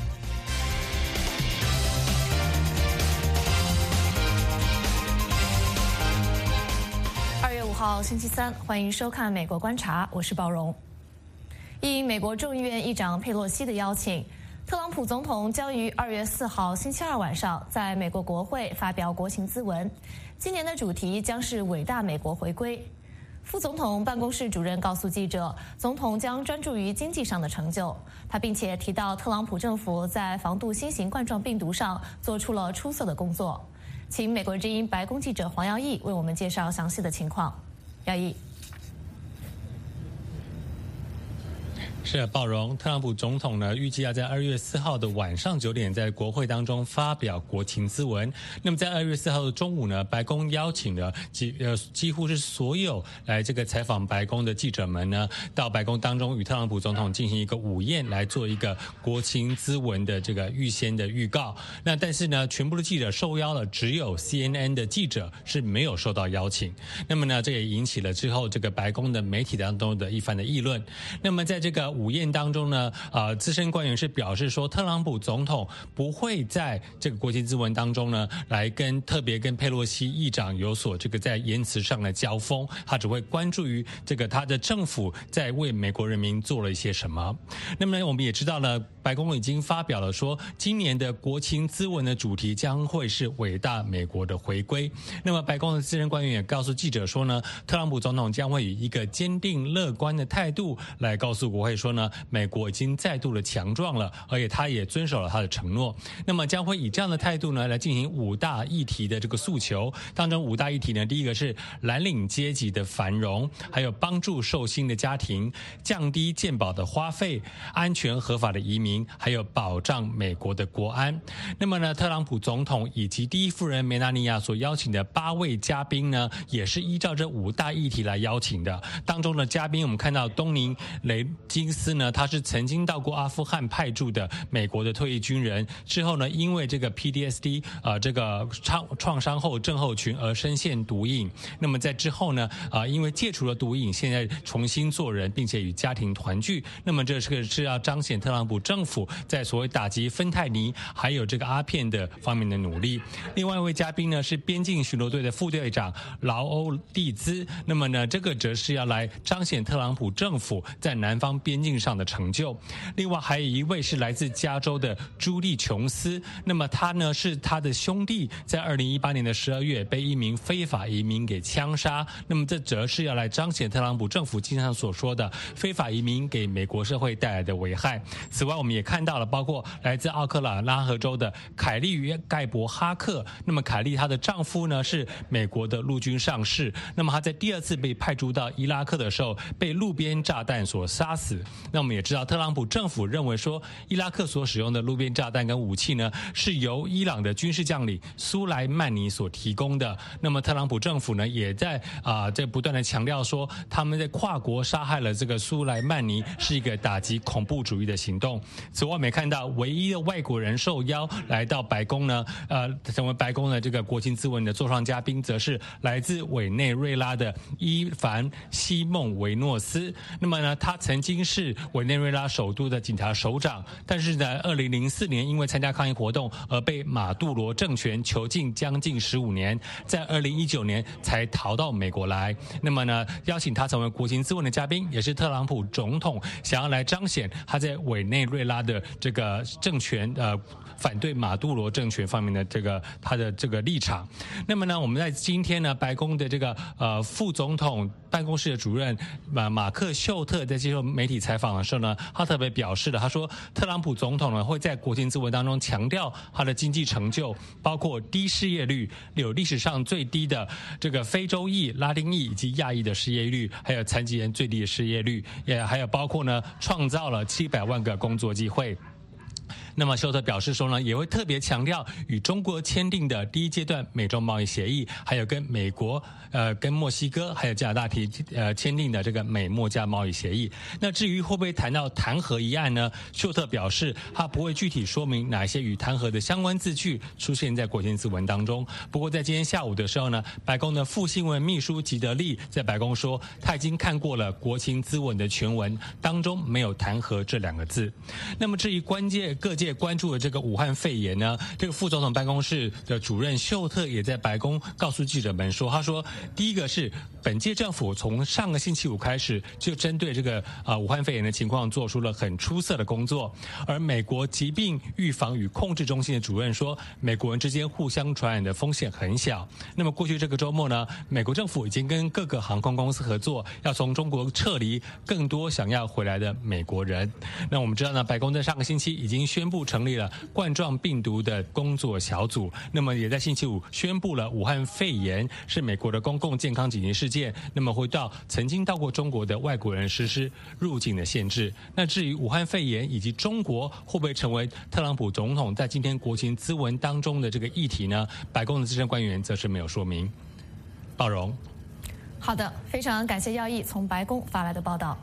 Speaker 1: 二月五号星期三，欢迎收看《美国观察》，我是鲍荣。应美国众议院议长佩洛西的邀请，特朗普总统将于二月四号星期二晚上在美国国会发表国情咨文。今年的主题将是伟大美国回归。副总统办公室主任告诉记者，总统将专注于经济上的成就。他并且提到，特朗普政府在防杜新型冠状病毒上做出了出色的工作。请美国之音白宫记者黄耀义为我们介绍详细的情况。耀义。
Speaker 2: 是鲍荣，特朗普总统呢预计要在二月四号的晚上九点在国会当中发表国情咨文。那么在二月四号的中午呢，白宫邀请了几呃几乎是所有来这个采访白宫的记者们呢，到白宫当中与特朗普总统进行一个午宴，来做一个国情咨文的这个预先的预告。那但是呢，全部的记者受邀了，只有 C N N 的记者是没有受到邀请。那么呢，这也引起了之后这个白宫的媒体当中的一番的议论。那么在这个午宴当中呢，呃，资深官员是表示说，特朗普总统不会在这个国情咨文当中呢，来跟特别跟佩洛西议长有所这个在言辞上的交锋，他只会关注于这个他的政府在为美国人民做了一些什么。那么呢，我们也知道了，白宫已经发表了说，今年的国情咨文的主题将会是伟大美国的回归。那么白宫的资深官员也告诉记者说呢，特朗普总统将会以一个坚定乐观的态度来告诉国会说呢，美国已经再度的强壮了，而且他也遵守了他的承诺。那么将会以这样的态度呢，来进行五大议题的这个诉求。当中五大议题呢，第一个是蓝领阶级的繁荣，还有帮助受薪的家庭，降低健保的花费，安全合法的移民，还有保障美国的国安。那么呢，特朗普总统以及第一夫人梅拉尼亚所邀请的八位嘉宾呢，也是依照这五大议题来邀请的。当中的嘉宾，我们看到东尼雷金斯呢，他是曾经到过阿富汗派驻的美国的退役军人，之后呢，因为这个 P T S D 呃这个创创伤后症候群而深陷毒瘾。那么在之后呢，啊、呃、因为戒除了毒瘾，现在重新做人，并且与家庭团聚。那么这是是要彰显特朗普政府在所谓打击芬太尼还有这个阿片的方面的努力。另外一位嘉宾呢是边境巡逻队的副队长劳欧蒂兹。那么呢，这个则是要来彰显特朗普政府在南方边境上的成就。另外还有一位是来自加州的朱莉琼斯，那么他呢是他的兄弟在二零一八年的十二月被一名非法移民给枪杀。那么这则是要来彰显特朗普政府经常所说的非法移民给美国社会带来的危害。此外，我们也看到了包括来自奥克拉荷州的凯利与盖博哈克。那么凯利她的丈夫呢是美国的陆军上士，那么他在第二次被派驻到伊拉克的时候被路边炸弹所杀死。那我们也知道特朗普政府认为说，伊拉克所使用的路边炸弹跟武器呢，是由伊朗的军事将领苏莱曼尼所提供的。那么特朗普政府呢，也在啊、呃，在不断的强调说，他们在跨国杀害了这个苏莱曼尼，是一个打击恐怖主义的行动。此外，我们也看到唯一的外国人受邀来到白宫呢，呃，成为白宫的这个国情咨文的座上嘉宾，则是来自委内瑞拉的伊凡西孟维诺斯。那么呢，他曾经是委内瑞拉首都的警察首长，但是在二零零四年因为参加抗议活动而被马杜罗政权囚禁将近十五年，在二零一九年才逃到美国来。那么呢，邀请他成为国情咨文的嘉宾，也是特朗普总统想要来彰显他在委内瑞拉的这个政权呃反对马杜罗政权方面的这个他的这个立场。那么呢，我们在今天呢，白宫的这个呃副总统办公室的主任马马克秀特在接受媒体采访的时候呢，他特别表示了，他说特朗普总统呢会在国情咨文当中强调他的经济成就，包括低失业率，有历史上最低的这个非洲裔、拉丁裔以及亚裔的失业率，还有残疾人最低的失业率，也还有包括呢创造了七百万个工作机会。 那么休特表示说呢，也会特别强调与中国签订的第一阶段美中贸易协议，还有跟美国、呃跟墨西哥还有加拿大提呃签订的这个美墨加贸易协议。那至于会不会谈到弹劾一案呢？休特表示他不会具体说明哪些与弹劾的相关字句出现在国情咨文当中。不过在今天下午的时候呢，白宫的副新闻秘书吉德利在白宫说，他已经看过了国情咨文的全文，当中没有弹劾这两个字。那么至于关键各界关注的这个武汉肺炎呢，这个副总统办公室的主任休特也在白宫告诉记者们说，他说第一个是本届政府从上个星期五开始就针对这个啊、呃、武汉肺炎的情况做出了很出色的工作，而美国疾病预防与控制中心的主任说，美国人之间互相传染的风险很小。那么过去这个周末呢，美国政府已经跟各个航空公司合作，要从中国撤离更多想要回来的美国人。那我们知道呢，白宫在上个星期已经宣布成立了冠状病毒的工作小组，那么也在星期五宣布了武汉肺炎是美国的公共健康紧急事件，那么会到曾经到过中国的外国人实施入境的限制。那至于武汉肺炎以及中国会不会成为特朗普总统在今天国情咨文当中的这个议题呢？白宫的资深官员则是没有说明。鲍荣，
Speaker 1: 好的，非常感谢耀毅从白宫发来的报道。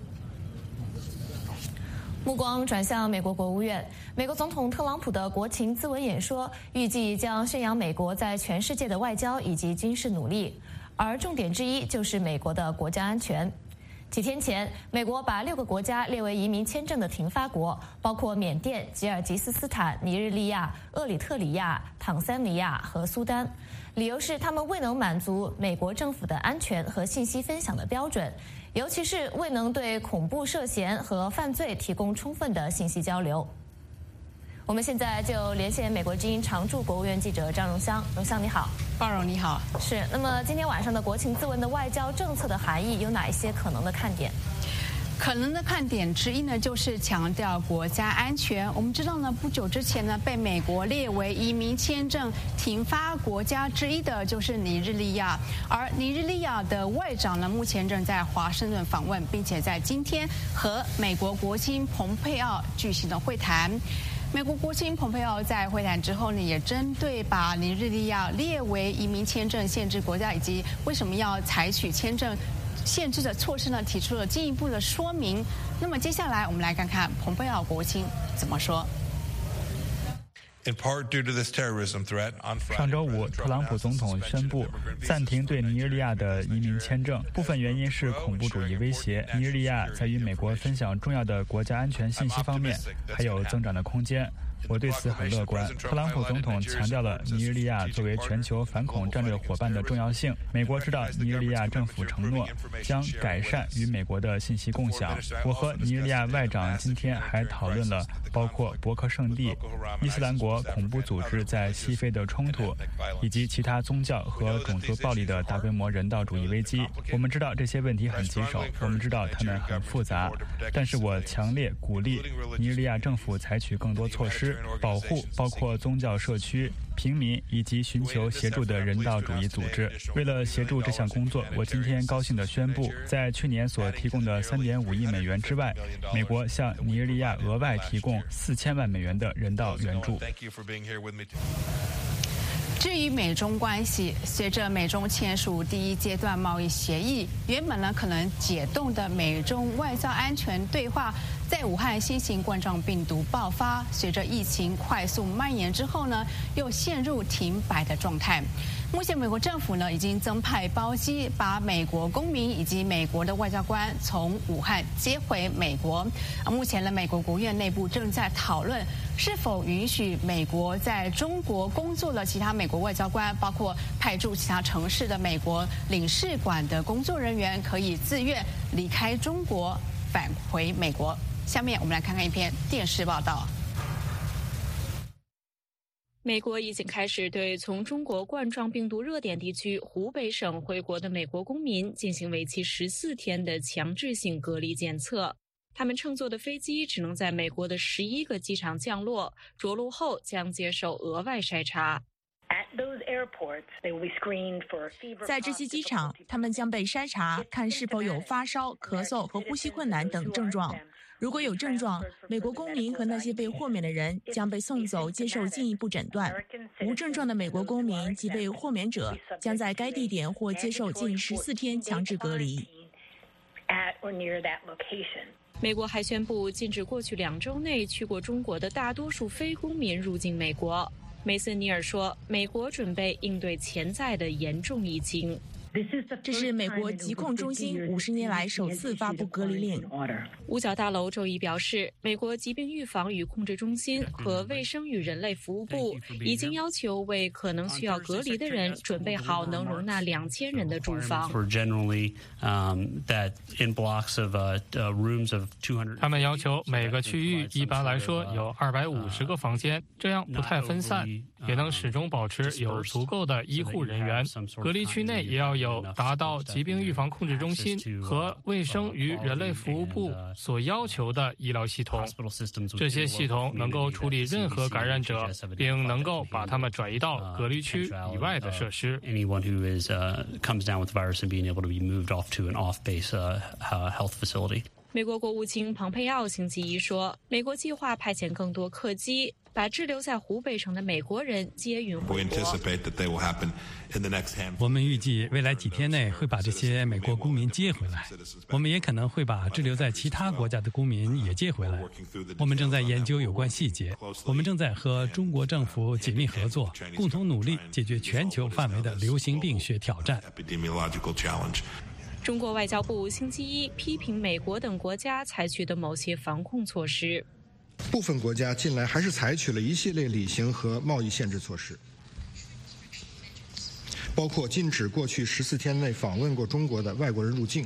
Speaker 1: 目光转向美国国务院，美国总统特朗普的国情咨文演说预计将宣扬美国在全世界的外交以及军事努力，而重点之一就是美国的国家安全。几天前，美国把六个国家列为移民签证的停发国，包括缅甸、吉尔吉斯斯坦、尼日利亚、厄里特里亚、坦桑尼亚和苏丹，理由是他们未能满足美国政府的安全和信息分享的标准，尤其是未能对恐怖涉嫌和犯罪提供充分的信息交流。我们现在就连线美国之音常驻国务院记者张荣香。荣香你好。
Speaker 3: 鲍荣你好。
Speaker 1: 是，那么今天晚上的国情咨文的外交政策的含义有哪一些可能的看点？
Speaker 3: 可能的看点之一呢，就是强调国家安全。我们知道呢，不久之前呢，被美国列为移民签证停发国家之一的就是尼日利亚，而尼日利亚的外长呢，目前正在华盛顿访问，并且在今天和美国国卿蓬佩奥举行了会谈。美国国卿蓬佩奥在会谈之后呢，也针对把尼日利亚列为移民签证限制国家以及为什么要采取签证限制的措施呢，提出了进一步的说明。那么接下来我们来看看蓬佩奥国卿怎么说。
Speaker 4: 上周五，特朗普总统宣布暂停对尼日利亚的移民签证，部分原因是恐怖主义威胁。尼日利亚在与美国分享重要的国家安全信息方面还有增长的空间。我对此很乐观。特朗普总统强调了尼日利亚作为全球反恐战略伙伴的重要性。美国知道尼日利亚政府承诺将改善与美国的信息共享。我和尼日利亚外长今天还讨论了包括伯克圣地、伊斯兰国恐怖组织在西非的冲突，以及其他宗教和种族暴力的大规模人道主义危机。我们知道这些问题很棘手，我们知道它们很复杂，但是我强烈鼓励尼日利亚政府采取更多措施，保护包括宗教社区、平民以及寻求协助的人道主义组织。为了协助这项工作，我今天高兴地宣布，在去年所提供的 三点五亿美元之外，美国向尼日利亚额外提供四千万美元的人道援助。
Speaker 3: 至于美中关系，随着美中签署第一阶段贸易协议，原本呢可能解冻的美中外交安全对话，在武汉新型冠状病毒爆发，随着疫情快速蔓延之后呢，又陷入停摆的状态。目前美国政府呢已经增派包机，把美国公民以及美国的外交官从武汉接回美国。而目前呢，美国国务院内部正在讨论是否允许美国在中国工作的其他美国外交官，包括派驻其他城市的美国领事馆的工作人员，可以自愿离开中国返回美国。下面我们来看看一篇电视报道。
Speaker 5: 美国已经开始对从中国冠状病毒热点地区湖北省回国的美国公民进行为期十四天的强制性隔离检测。他们乘坐的飞机只能在美国的十一个机场降落，着陆后将接受额外筛查。
Speaker 6: 在这些机场，他们将被筛查，看是否有发烧、咳嗽和呼吸困难等症状。 如果有症状，美国公民和那些被豁免的人将被送走接受进一步诊断。无症状的美国公民及被豁免者将在该地点或接受近十四天强制隔离。
Speaker 5: 美国还宣布禁止过去两周内去过中国的大多数非公民入境美国。梅森尼尔说，美国准备应对潜在的严重疫情。
Speaker 6: 这是美国疾控中心五十年来首次发布隔离令。
Speaker 5: 五角大楼周一表示，美国疾病预防与控制中心和卫生与人类服务部已经要求为可能需要隔离的人准备好能容纳两千人的住房。
Speaker 7: 他们要求每个区域一般来说有二百五十个房间，这样不太分散，也能始终保持有足够的医护人员。隔离区内也要有有达到疾病预防控制中心和卫生与人类服务部所要求的医疗系统。这些系统能够处理任何感染者，并能够把他们转移到隔离区以外的设施。
Speaker 5: 美国国务卿蓬佩奥星期一说，美国计划派遣更多客机，把滞留在湖北省的美国人接运回国。
Speaker 8: 我们预计未来几天内会把这些美国公民接回来，我们也可能会把滞留在其他国家的公民也接回来。我们正在研究有关细节，我们正在和中国政府紧密合作，共同努力解决全球范围的流行病学挑战。
Speaker 5: 中国外交部星期一批评美国等国家采取的某些防控措施。
Speaker 9: 部分国家近来还是采取了一系列旅行和贸易限制措施，包括禁止过去十四天内访问过中国的外国人入境，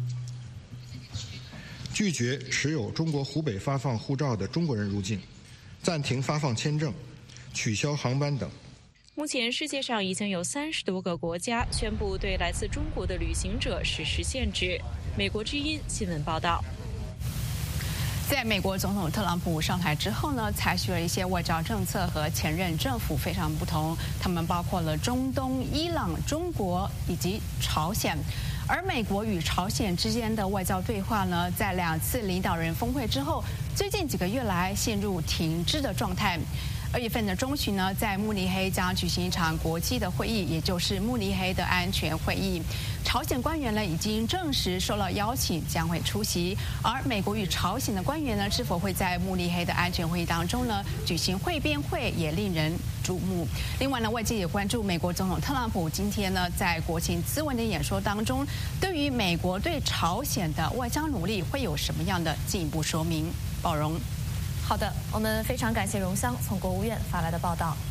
Speaker 9: 拒绝持有中国湖北发放护照的中国人入境，暂停发放签证，取消航班等。
Speaker 5: 目前世界上已经有三十多个国家宣布对来自中国的旅行者实施限制。美国之音新闻报道。
Speaker 3: 在美国总统特朗普上台之后呢，采取了一些外交政策和前任政府非常不同，他们包括了中东、伊朗、中国以及朝鲜。而美国与朝鲜之间的外交对话呢，在两次领导人峰会之后，最近几个月来陷入停滞的状态。二月份的中旬呢，在慕尼黑将举行一场国际的会议，也就是慕尼黑的安全会议。朝鲜官员呢已经证实受到邀请，将会出席。而美国与朝鲜的官员呢，是否会在慕尼黑的安全会议当中呢举行会边会，也令人瞩目。另外呢，外界也关注美国总统特朗普今天呢在国情咨文的演说当中，对于美国对朝鲜的外交努力会有什么样的进一步说明？宝荣。
Speaker 1: 好的，我们非常感谢荣香从国务院发来的报道。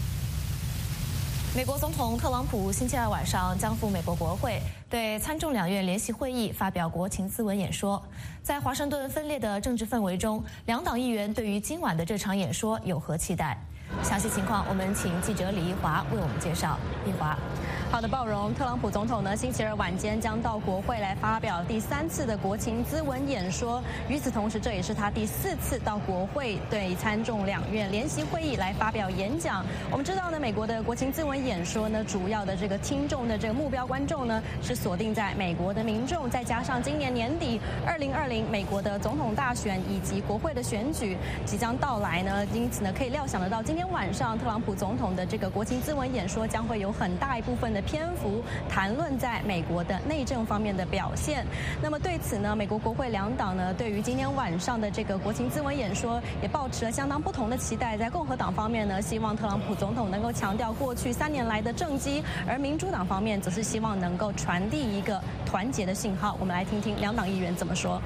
Speaker 1: 美国总统特朗普星期二晚上将赴美国国会，对参众两院联席会议发表国情咨文演说。在华盛顿分裂的政治氛围中，两党议员对于今晚的这场演说有何期待？详细情况，我们请记者李一华为我们介绍。一华。
Speaker 10: 好的，鲍荣，特朗普总统呢，星期二晚间将到国会来发表第三次的国情咨文演说。与此同时，这也是他第四次到国会对参众两院联席会议来发表演讲。我们知道呢，美国的国情咨文演说呢，主要的这个听众的这个目标观众呢，是锁定在美国的民众，再加上今年年底二零二零美国的总统大选以及国会的选举即将到来呢，因此呢，可以料想得到，今天晚上特朗普总统的这个国情咨文演说将会有很大一部分的篇幅谈论在美国的内政方面的表现。那么对此呢，美国国会两党呢，对于今天晚上的这个国情咨文演说也抱持了相当不同的期待。在共和党方面呢，希望特朗普总统能够强调过去三年来的政绩，而民主党方面则是希望能够传递一个团结的信号。我们来听听两党议员怎么说。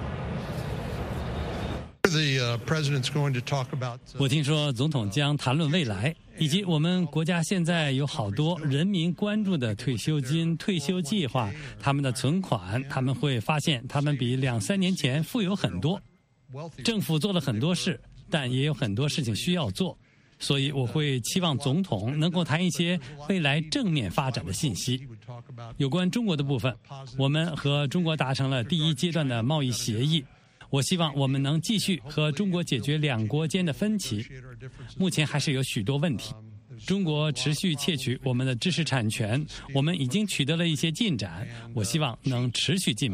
Speaker 8: 我听说总统将谈论未来，以及我们国家现在有好多人民关注的退休金、退休计划，他们的存款，他们会发现他们比两三年前富有很多。政府做了很多事，但也有很多事情需要做，所以我会期望总统能够谈一些未来正面发展的信息。有关中国的部分，我们和中国达成了第一阶段的贸易协议。我希望我们能继续和中国解决两国间的分歧。目前还是有许多问题。中国持续窃取我们的知识产权，我们已经取得了一些进展，我希望能持续进步。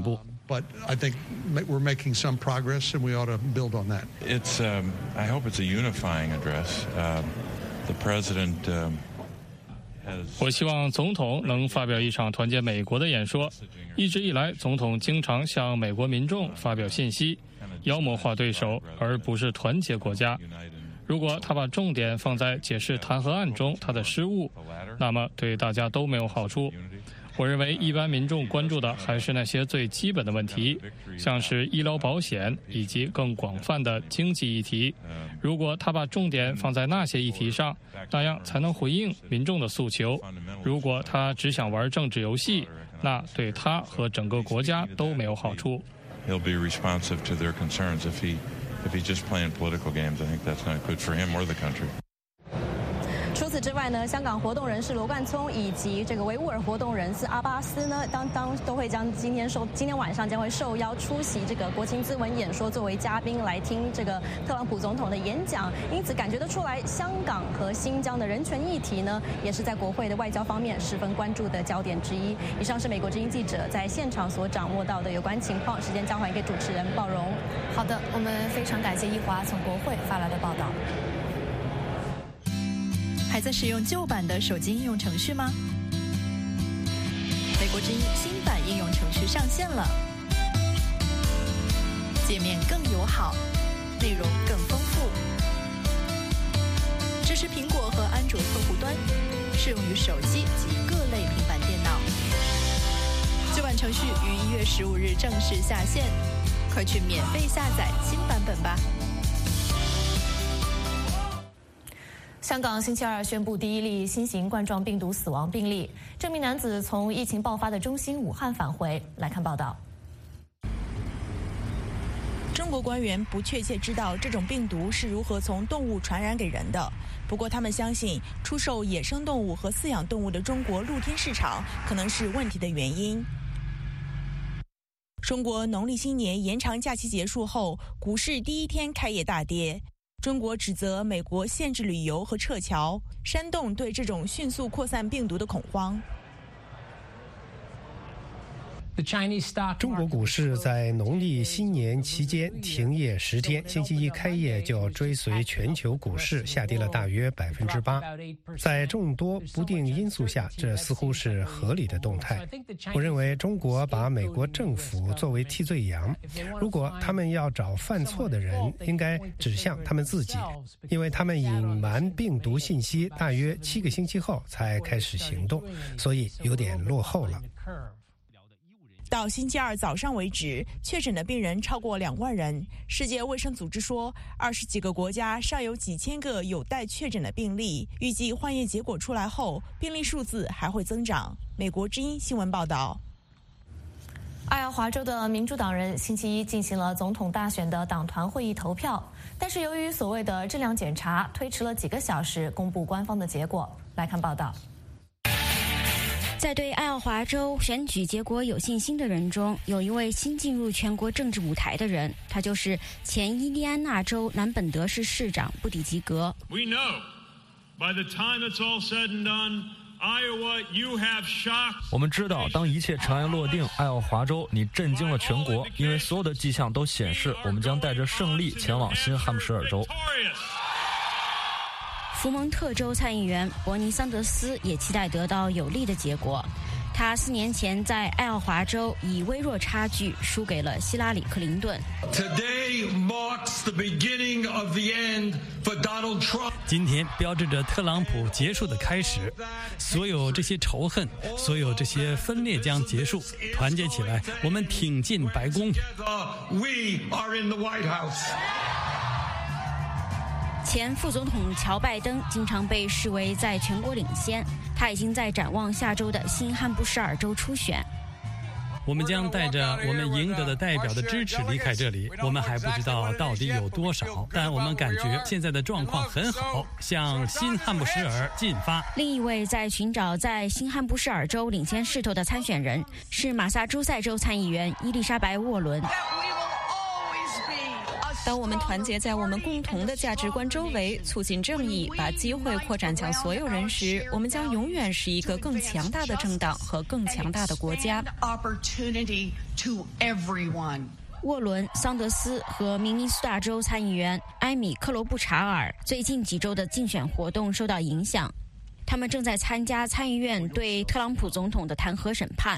Speaker 11: But I think we're making some progress, and we ought to build on that.
Speaker 12: It's, um, I hope it's a unifying address. Uh, the president, um, has...
Speaker 7: 我希望总统能发表一场团结美国的演说。一直以来，总统经常向美国民众发表信息，妖魔化对手，而不是团结国家。如果他把重点放在解释弹劾案中他的失误，那么对大家都没有好处。我认为一般民众关注的还是那些最基本的问题，像是医疗保险以及更广泛的经济议题。如果他把重点放在那些议题上，那样才能回应民众的诉求。如果他只想玩政治游戏，那对他和整个国家都没有好处。
Speaker 12: He'll be responsive to their concerns. If he if he's just playing political games, I think that's not good for him or the country.
Speaker 10: 除此之外呢，香港活动人士罗冠聪以及这个维吾尔活动人士阿巴斯呢，当当都会将今天受今天晚上将会受邀出席这个国情咨文演说，作为嘉宾来听这个特朗普总统的演讲。因此感觉得出来，香港和新疆的人权议题呢，也是在国会的外交方面十分关注的焦点之一。以上是美国之音记者在现场所掌握到的有关情况。时间交还给主持人鲍荣。
Speaker 1: 好的，我们非常感谢一华从国会发来的报道。
Speaker 13: 还在使用旧版的手机应用程序吗？美国之音新版应用程序上线了，界面更友好，内容更丰富，支持苹果和安卓客户端，适用于手机及各类平板电脑。旧版程序于一月十五日正式下线，快去免费下载新版本吧。
Speaker 1: 香港星期二宣布第一例新型冠状病毒死亡病例，这名男子从疫情爆发的中心武汉返回。来看报道。
Speaker 6: 中国官员不确切知道这种病毒是如何从动物传染给人的，不过他们相信出售野生动物和饲养动物的中国露天市场可能是问题的原因。中国农历新年延长假期结束后，股市第一天开业大跌。 中国指责美国限制旅游和撤侨，煽动对这种迅速扩散病毒的恐慌。
Speaker 14: 中国股市在农历新年期间停业十天，星期一开业就追随全球股市下跌了大约百分之八。在众多不定因素下，这似乎是合理的动态。我认为中国把美国政府作为替罪羊，如果他们要找犯错的人，应该指向他们自己，因为他们隐瞒病毒信息大约七个星期后才开始行动，所以有点落后了。
Speaker 6: 到星期二早上为止，确诊的病人超过两万人。世界卫生组织说，二十几个国家尚有几千个有待确诊的病例。预计换液结果出来后，病例数字还会增长。美国之音新闻报道。
Speaker 1: 爱奥华州的民主党人星期一进行了总统大选的党团会议投票，但是由于所谓的质量检查，推迟了几个小时公布官方的结果。来看报道。
Speaker 15: 在对爱奥华州选举结果有信心的人中，有一位新进入全国政治舞台的人，他就是前印第安纳州南本德市市长布迪吉格。
Speaker 16: We know, by the time it's all said and done, Iowa, you have shocked.
Speaker 17: 我们知道，当一切尘埃落定，爱奥华州你震惊了全国，因为所有的迹象都显示，我们将带着胜利前往新罕布什尔州。
Speaker 15: 福蒙特州参议员伯尼·桑德斯也期待得到有利的结果。他四年前在爱奥华州以微弱差距输给了希拉里·克林顿。
Speaker 20: Today marks the beginning of the end for Donald Trump.
Speaker 8: 今天标志着特朗普结束的开始，所有这些仇恨，所有这些分裂将结束，团结起来，我们挺进白宫。
Speaker 20: We are in the White House.
Speaker 15: 前副总统乔拜登经常被视为在全国领先，他已经在展望下周的新罕布什尔州初选。
Speaker 8: 我们将带着我们赢得的代表的支持离开这里，我们还不知道到底有多少，但我们感觉现在的状况很好，向新罕布什尔进发。
Speaker 15: 另一位在寻找在新罕布什尔州领先势头的参选人是马萨诸塞州参议员伊丽莎白·沃伦。
Speaker 5: 当我们团结在我们共同的价值观周围，促进正义，把机会扩展向所有人时，我们将永远是一个更强大的政党和更强大的国家。
Speaker 15: 沃伦、桑德斯和明尼苏达州参议员埃米·克罗布查尔最近几周的竞选活动受到影响。他们正在参加参议院对特朗普总统的弹劾审判。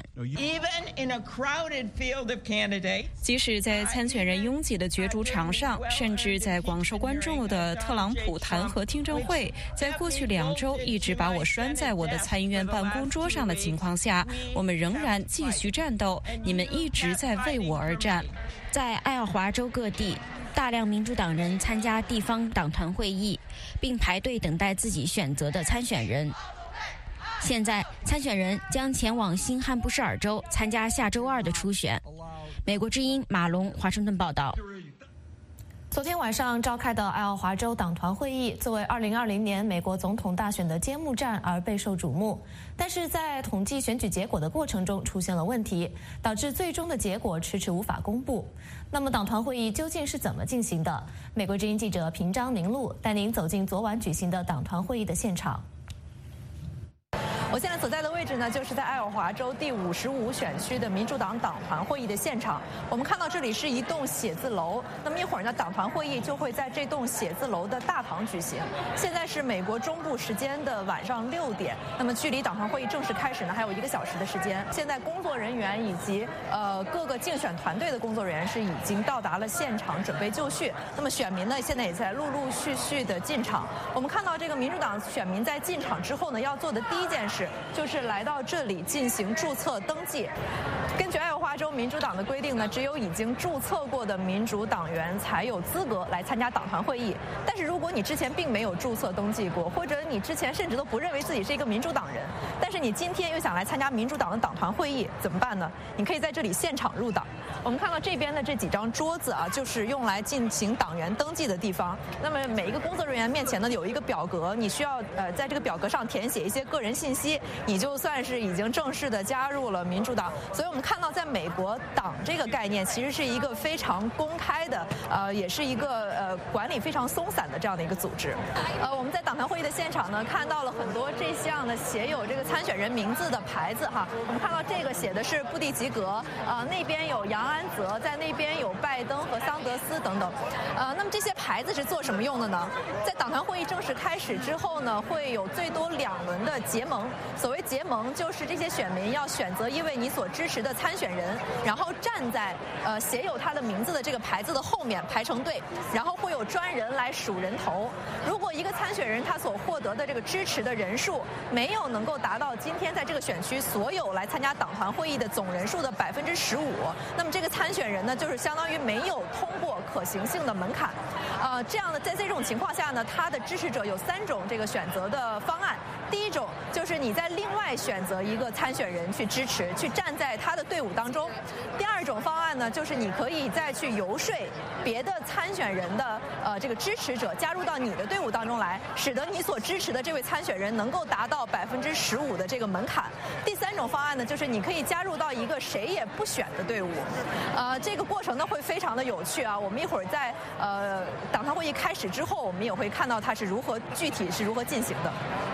Speaker 5: 即使在参选人拥挤的角逐场上，甚至在广受关注的特朗普弹劾听证会，在过去两周一直把我拴在我的参议院办公桌上的情况下，我们仍然继续战斗。你们一直在为我而战。
Speaker 15: 在爱奥华州各地，大量民主党人参加地方党团会议，并排队等待自己选择的参选人。现在，参选人将前往新罕布什尔州参加下周二的初选。美国之音马龙华盛顿报道。
Speaker 1: 昨天晚上召开的爱奥华州党团会议，作为二零二零年美国总统大选的揭幕战而备受瞩目。但是在统计选举结果的过程中出现了问题，导致最终的结果迟迟无法公布。那么党团会议究竟是怎么进行的？美国之音记者平章明路带您走进昨晚举行的党团会议的现场。
Speaker 18: 我现在所在的位置呢，就是在爱奥华州第五十五选区的民主党党团会议的现场。我们看到这里是一栋写字楼，那么一会儿呢，党团会议就会在这栋写字楼的大堂举行。现在是美国中部时间的晚上六点，那么距离党团会议正式开始呢，还有一个小时的时间。现在工作人员以及呃各个竞选团队的工作人员是已经到达了现场，准备就绪。那么选民呢，现在也在陆陆续续的进场。我们看到这个民主党选民在进场之后呢，要做的第一件事就是来到这里进行注册登记。根据爱奥华州民主党的规定呢，只有已经注册过的民主党员才有资格来参加党团会议。但是如果你之前并没有注册登记过，或者你之前甚至都不认为自己是一个民主党人，但是你今天又想来参加民主党的党团会议，怎么办呢？你可以在这里现场入党。我们看到这边的这几张桌子啊，就是用来进行党员登记的地方。那么每一个工作人员面前呢，有一个表格，你需要呃在这个表格上填写一些个人信息，你就算是已经正式的加入了民主党。所以我们看到，在美国党这个概念其实是一个非常公开的，呃，也是一个呃管理非常松散的这样的一个组织。呃，我们在党团会议的现场呢，看到了很多这项的写有这个参选人名字的牌子哈。我们看到这个写的是布蒂吉格，呃，那边有杨安泽，在那边有拜登和桑德斯等等。呃，那么这些牌子是做什么用的呢？在党团会议正式开始之后呢，会有最多两轮的结盟。所谓结盟，就是这些选民要选择一位你所支持的参选人，然后站在呃写有他的名字的这个牌子的后面排成队，然后会有专人来数人头。如果一个参选人他所获得的这个支持的人数没有能够达到今天在这个选区所有来参加党团会议的总人数的百分之十五，那么这个参选人呢，就是相当于没有通过可行性的门槛。呃，这样的在这种情况下呢，他的支持者有三种这个选择的方案。第一种就是你在另外选择一个参选人去支持，去站在他的队伍当中。第二种方案呢，就是你可以再去游说别的参选人的呃这个支持者加入到你的队伍当中来，使得你所支持的这位参选人能够达到百分之十五的这个门槛。第三种方案呢，就是你可以加入到一个谁也不选的队伍。呃，这个过程呢会非常的有趣啊。我们一会儿在呃党团会议开始之后，我们也会看到它是如何具体是如何进行的。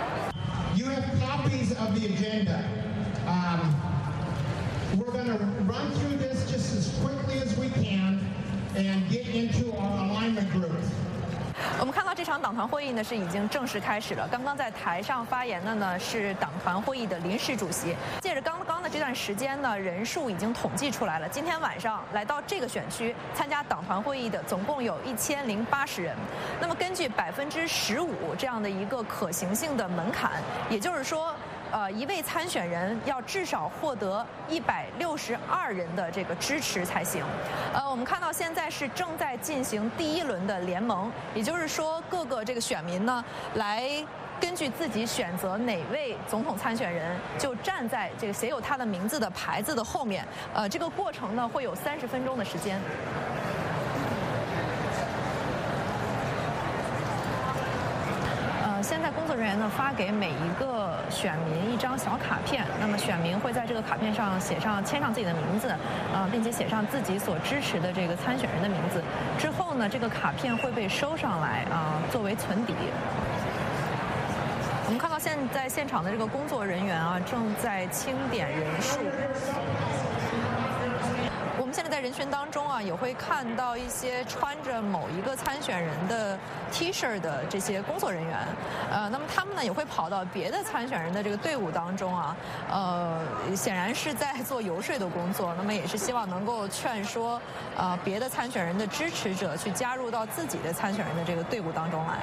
Speaker 19: You have copies of the agenda. Um, we're going to run through this just as quickly as we can and get into our alignment groups.
Speaker 18: 我们看到这场党团会议呢是已经正式开始了。刚刚在台上发言的呢是党团会议的临时主席。借着刚刚的这段时间呢，人数已经统计出来了。今天晚上来到这个选区参加党团会议的总共有一千零八十人。那么根据百分之十五这样的一个可行性的门槛，也就是说。呃，一位参选人要至少获得一百六十二人的这个支持才行。呃，我们看到现在是正在进行第一轮的联盟，也就是说各个这个选民呢，来根据自己选择哪位总统参选人，就站在这个写有他的名字的牌子的后面。呃，这个过程呢会有三十分钟的时间。 现在工作人员呢发给每一个选民一张小卡片，那么选民会在这个卡片上写上签上自己的名字，啊、呃，并且写上自己所支持的这个参选人的名字。之后呢，这个卡片会被收上来啊、呃，作为存底。我们看到现在现场的这个工作人员啊，正在清点人数。我们现在在人群当中啊，也会看到一些穿着某一个参选人的 T 恤的这些工作人员，呃，那么他们呢也会跑到别的参选人的这个队伍当中啊，呃，显然是在做游说的工作，那么也是希望能够劝说呃别的参选人的支持者去加入到自己的参选人的这个队伍当中来。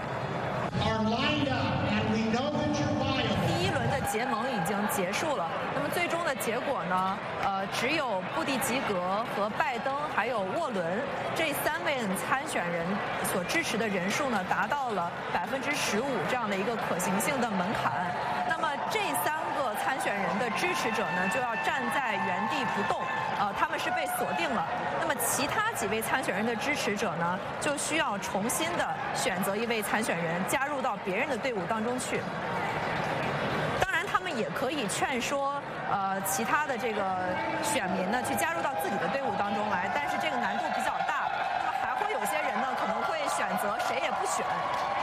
Speaker 18: 第一轮的结盟已经结束了，那么最终的结果呢？呃，只有布蒂吉格和拜登还有沃伦这三位参选人所支持的人数呢，达到了百分之十五这样的一个可行性的门槛。那么这三个参选人的支持者呢，就要站在原地不动，呃，他们是被锁定了。那么其他几位参选人的支持者呢，就需要重新的选择一位参选人加入到别人的队伍当中去。当然，他们也可以劝说呃其他的这个选民呢去加入到自己的队伍当中来，但是这个难度比较大。那么还会有些人呢可能会选择谁也不选。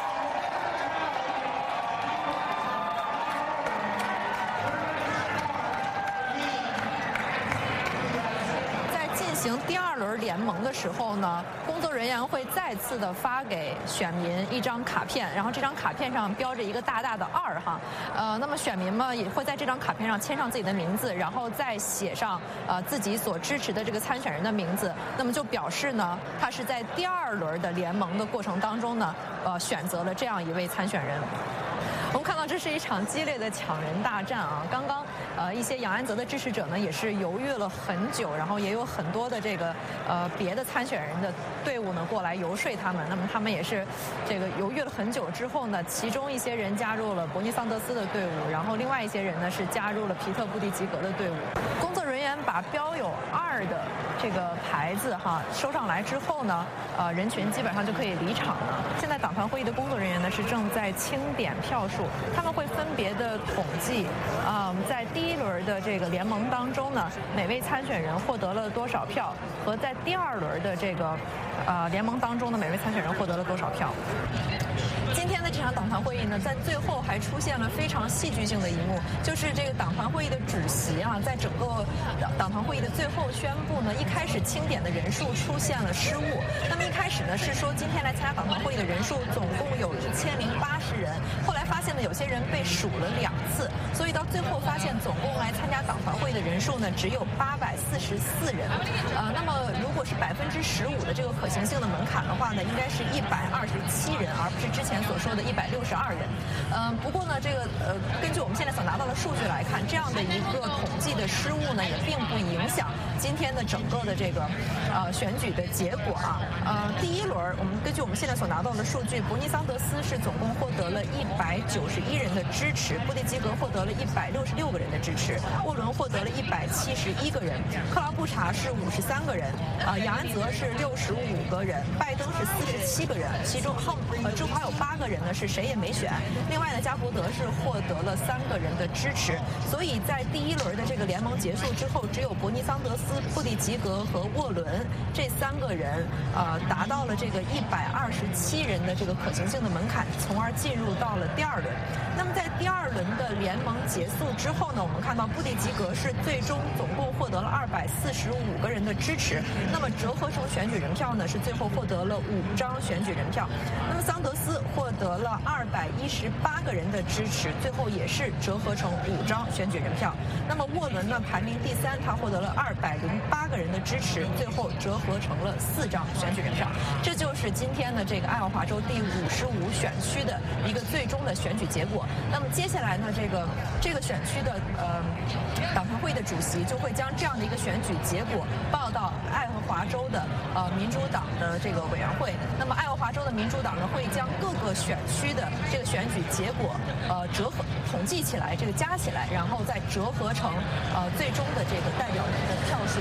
Speaker 18: 行第二轮联盟的时候呢，工作人员会再次的发给选民一张卡片，然后这张卡片上标着一个大大的二哈，呃，那么选民们也会在这张卡片上签上自己的名字，然后再写上呃自己所支持的这个参选人的名字，那么就表示呢，他是在第二轮的联盟的过程当中呢，呃，选择了这样一位参选人。我们看到这是一场激烈的抢人大战啊！刚刚，呃，一些杨安泽的支持者呢，也是犹豫了很久，然后也有很多的这个呃别的参选人的队伍呢过来游说他们。那么他们也是这个犹豫了很久之后呢，其中一些人加入了伯尼桑德斯的队伍，然后另外一些人呢是加入了皮特布蒂吉格的队伍。工作人员把标有二的这个牌子哈收上来之后呢，呃，人群基本上就可以离场了。现在党团会议的工作人员呢是正在清点票数。他们会分别的统计，啊、嗯，在第一轮的这个联盟当中呢，每位参选人获得了多少票，和在第二轮的这个，呃，联盟当中的每位参选人获得了多少票。今天的这场党团会议呢，在最后还出现了非常戏剧性的一幕，就是这个党团会议的主席啊，在整个党团会议的最后宣布呢，一开始清点的人数出现了失误。那么一开始呢是说今天来参加党团会议的人数总共有一千零八十人，后来发现呢有些人被数了两次，所以到最后发现总共来参加党团会议的人数呢只有八百四十四人。呃，那么如果是百分之十五的这个可行性的门槛的话呢，应该是一百二十七人，而不是之前所说的一百六十二人。嗯、呃，不过呢，这个呃，根据我们现在所拿到的数据来看，这样的一个统计的失误呢，也并不影响今天的整个的这个呃选举的结果啊。呃，第一轮我们根据我们现在所拿到的数据，伯尼桑德斯是总共获得了一百九十一人的支持，布蒂吉格获得了一百六十六个人的支持，沃伦获得了一百七十一个人，克劳布查是五十三个人，啊、呃，杨安泽是六十五个人，拜登是四十七个人，其中后呃之后还有八个人呢是谁也没选。另外呢，加伯德是获得了三个人的支持，所以在第一轮的这个联盟结束之后，只有伯尼桑德斯、布蒂吉格和沃伦这三个人呃达到了这个一百二十七人的这个可行性的门槛，从而进入到了第二轮。那么在第二轮的联盟结束之后呢，我们看到布蒂吉格是最终总共获得了二百四十五个人的支持，那么折合成选举人票呢是最后获得了五张选举人票。那么桑德斯获得了二百一十八个人的支持，最后也是折合成五张选举人票。那么沃伦呢排名第三，他获得了二百零八个人的支持，最后折合成了四张选举人票。这就是今天的这个爱奥华州第五十五选区的一个最终的选举结果。那么接下来呢，这个这个选区的呃党团会的主席就会将这样的一个选举结果报到爱荷华州的呃民主党的这个委员会。那么爱荷华州的民主党呢会将各个选区的这个选举结果呃折合统计起来，这个加起来，然后再折合成呃最终的这个代表人的票数。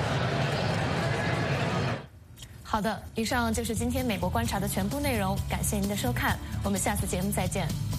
Speaker 1: 好的，以上就是今天美国观察的全部内容，感谢您的收看，我们下次节目再见。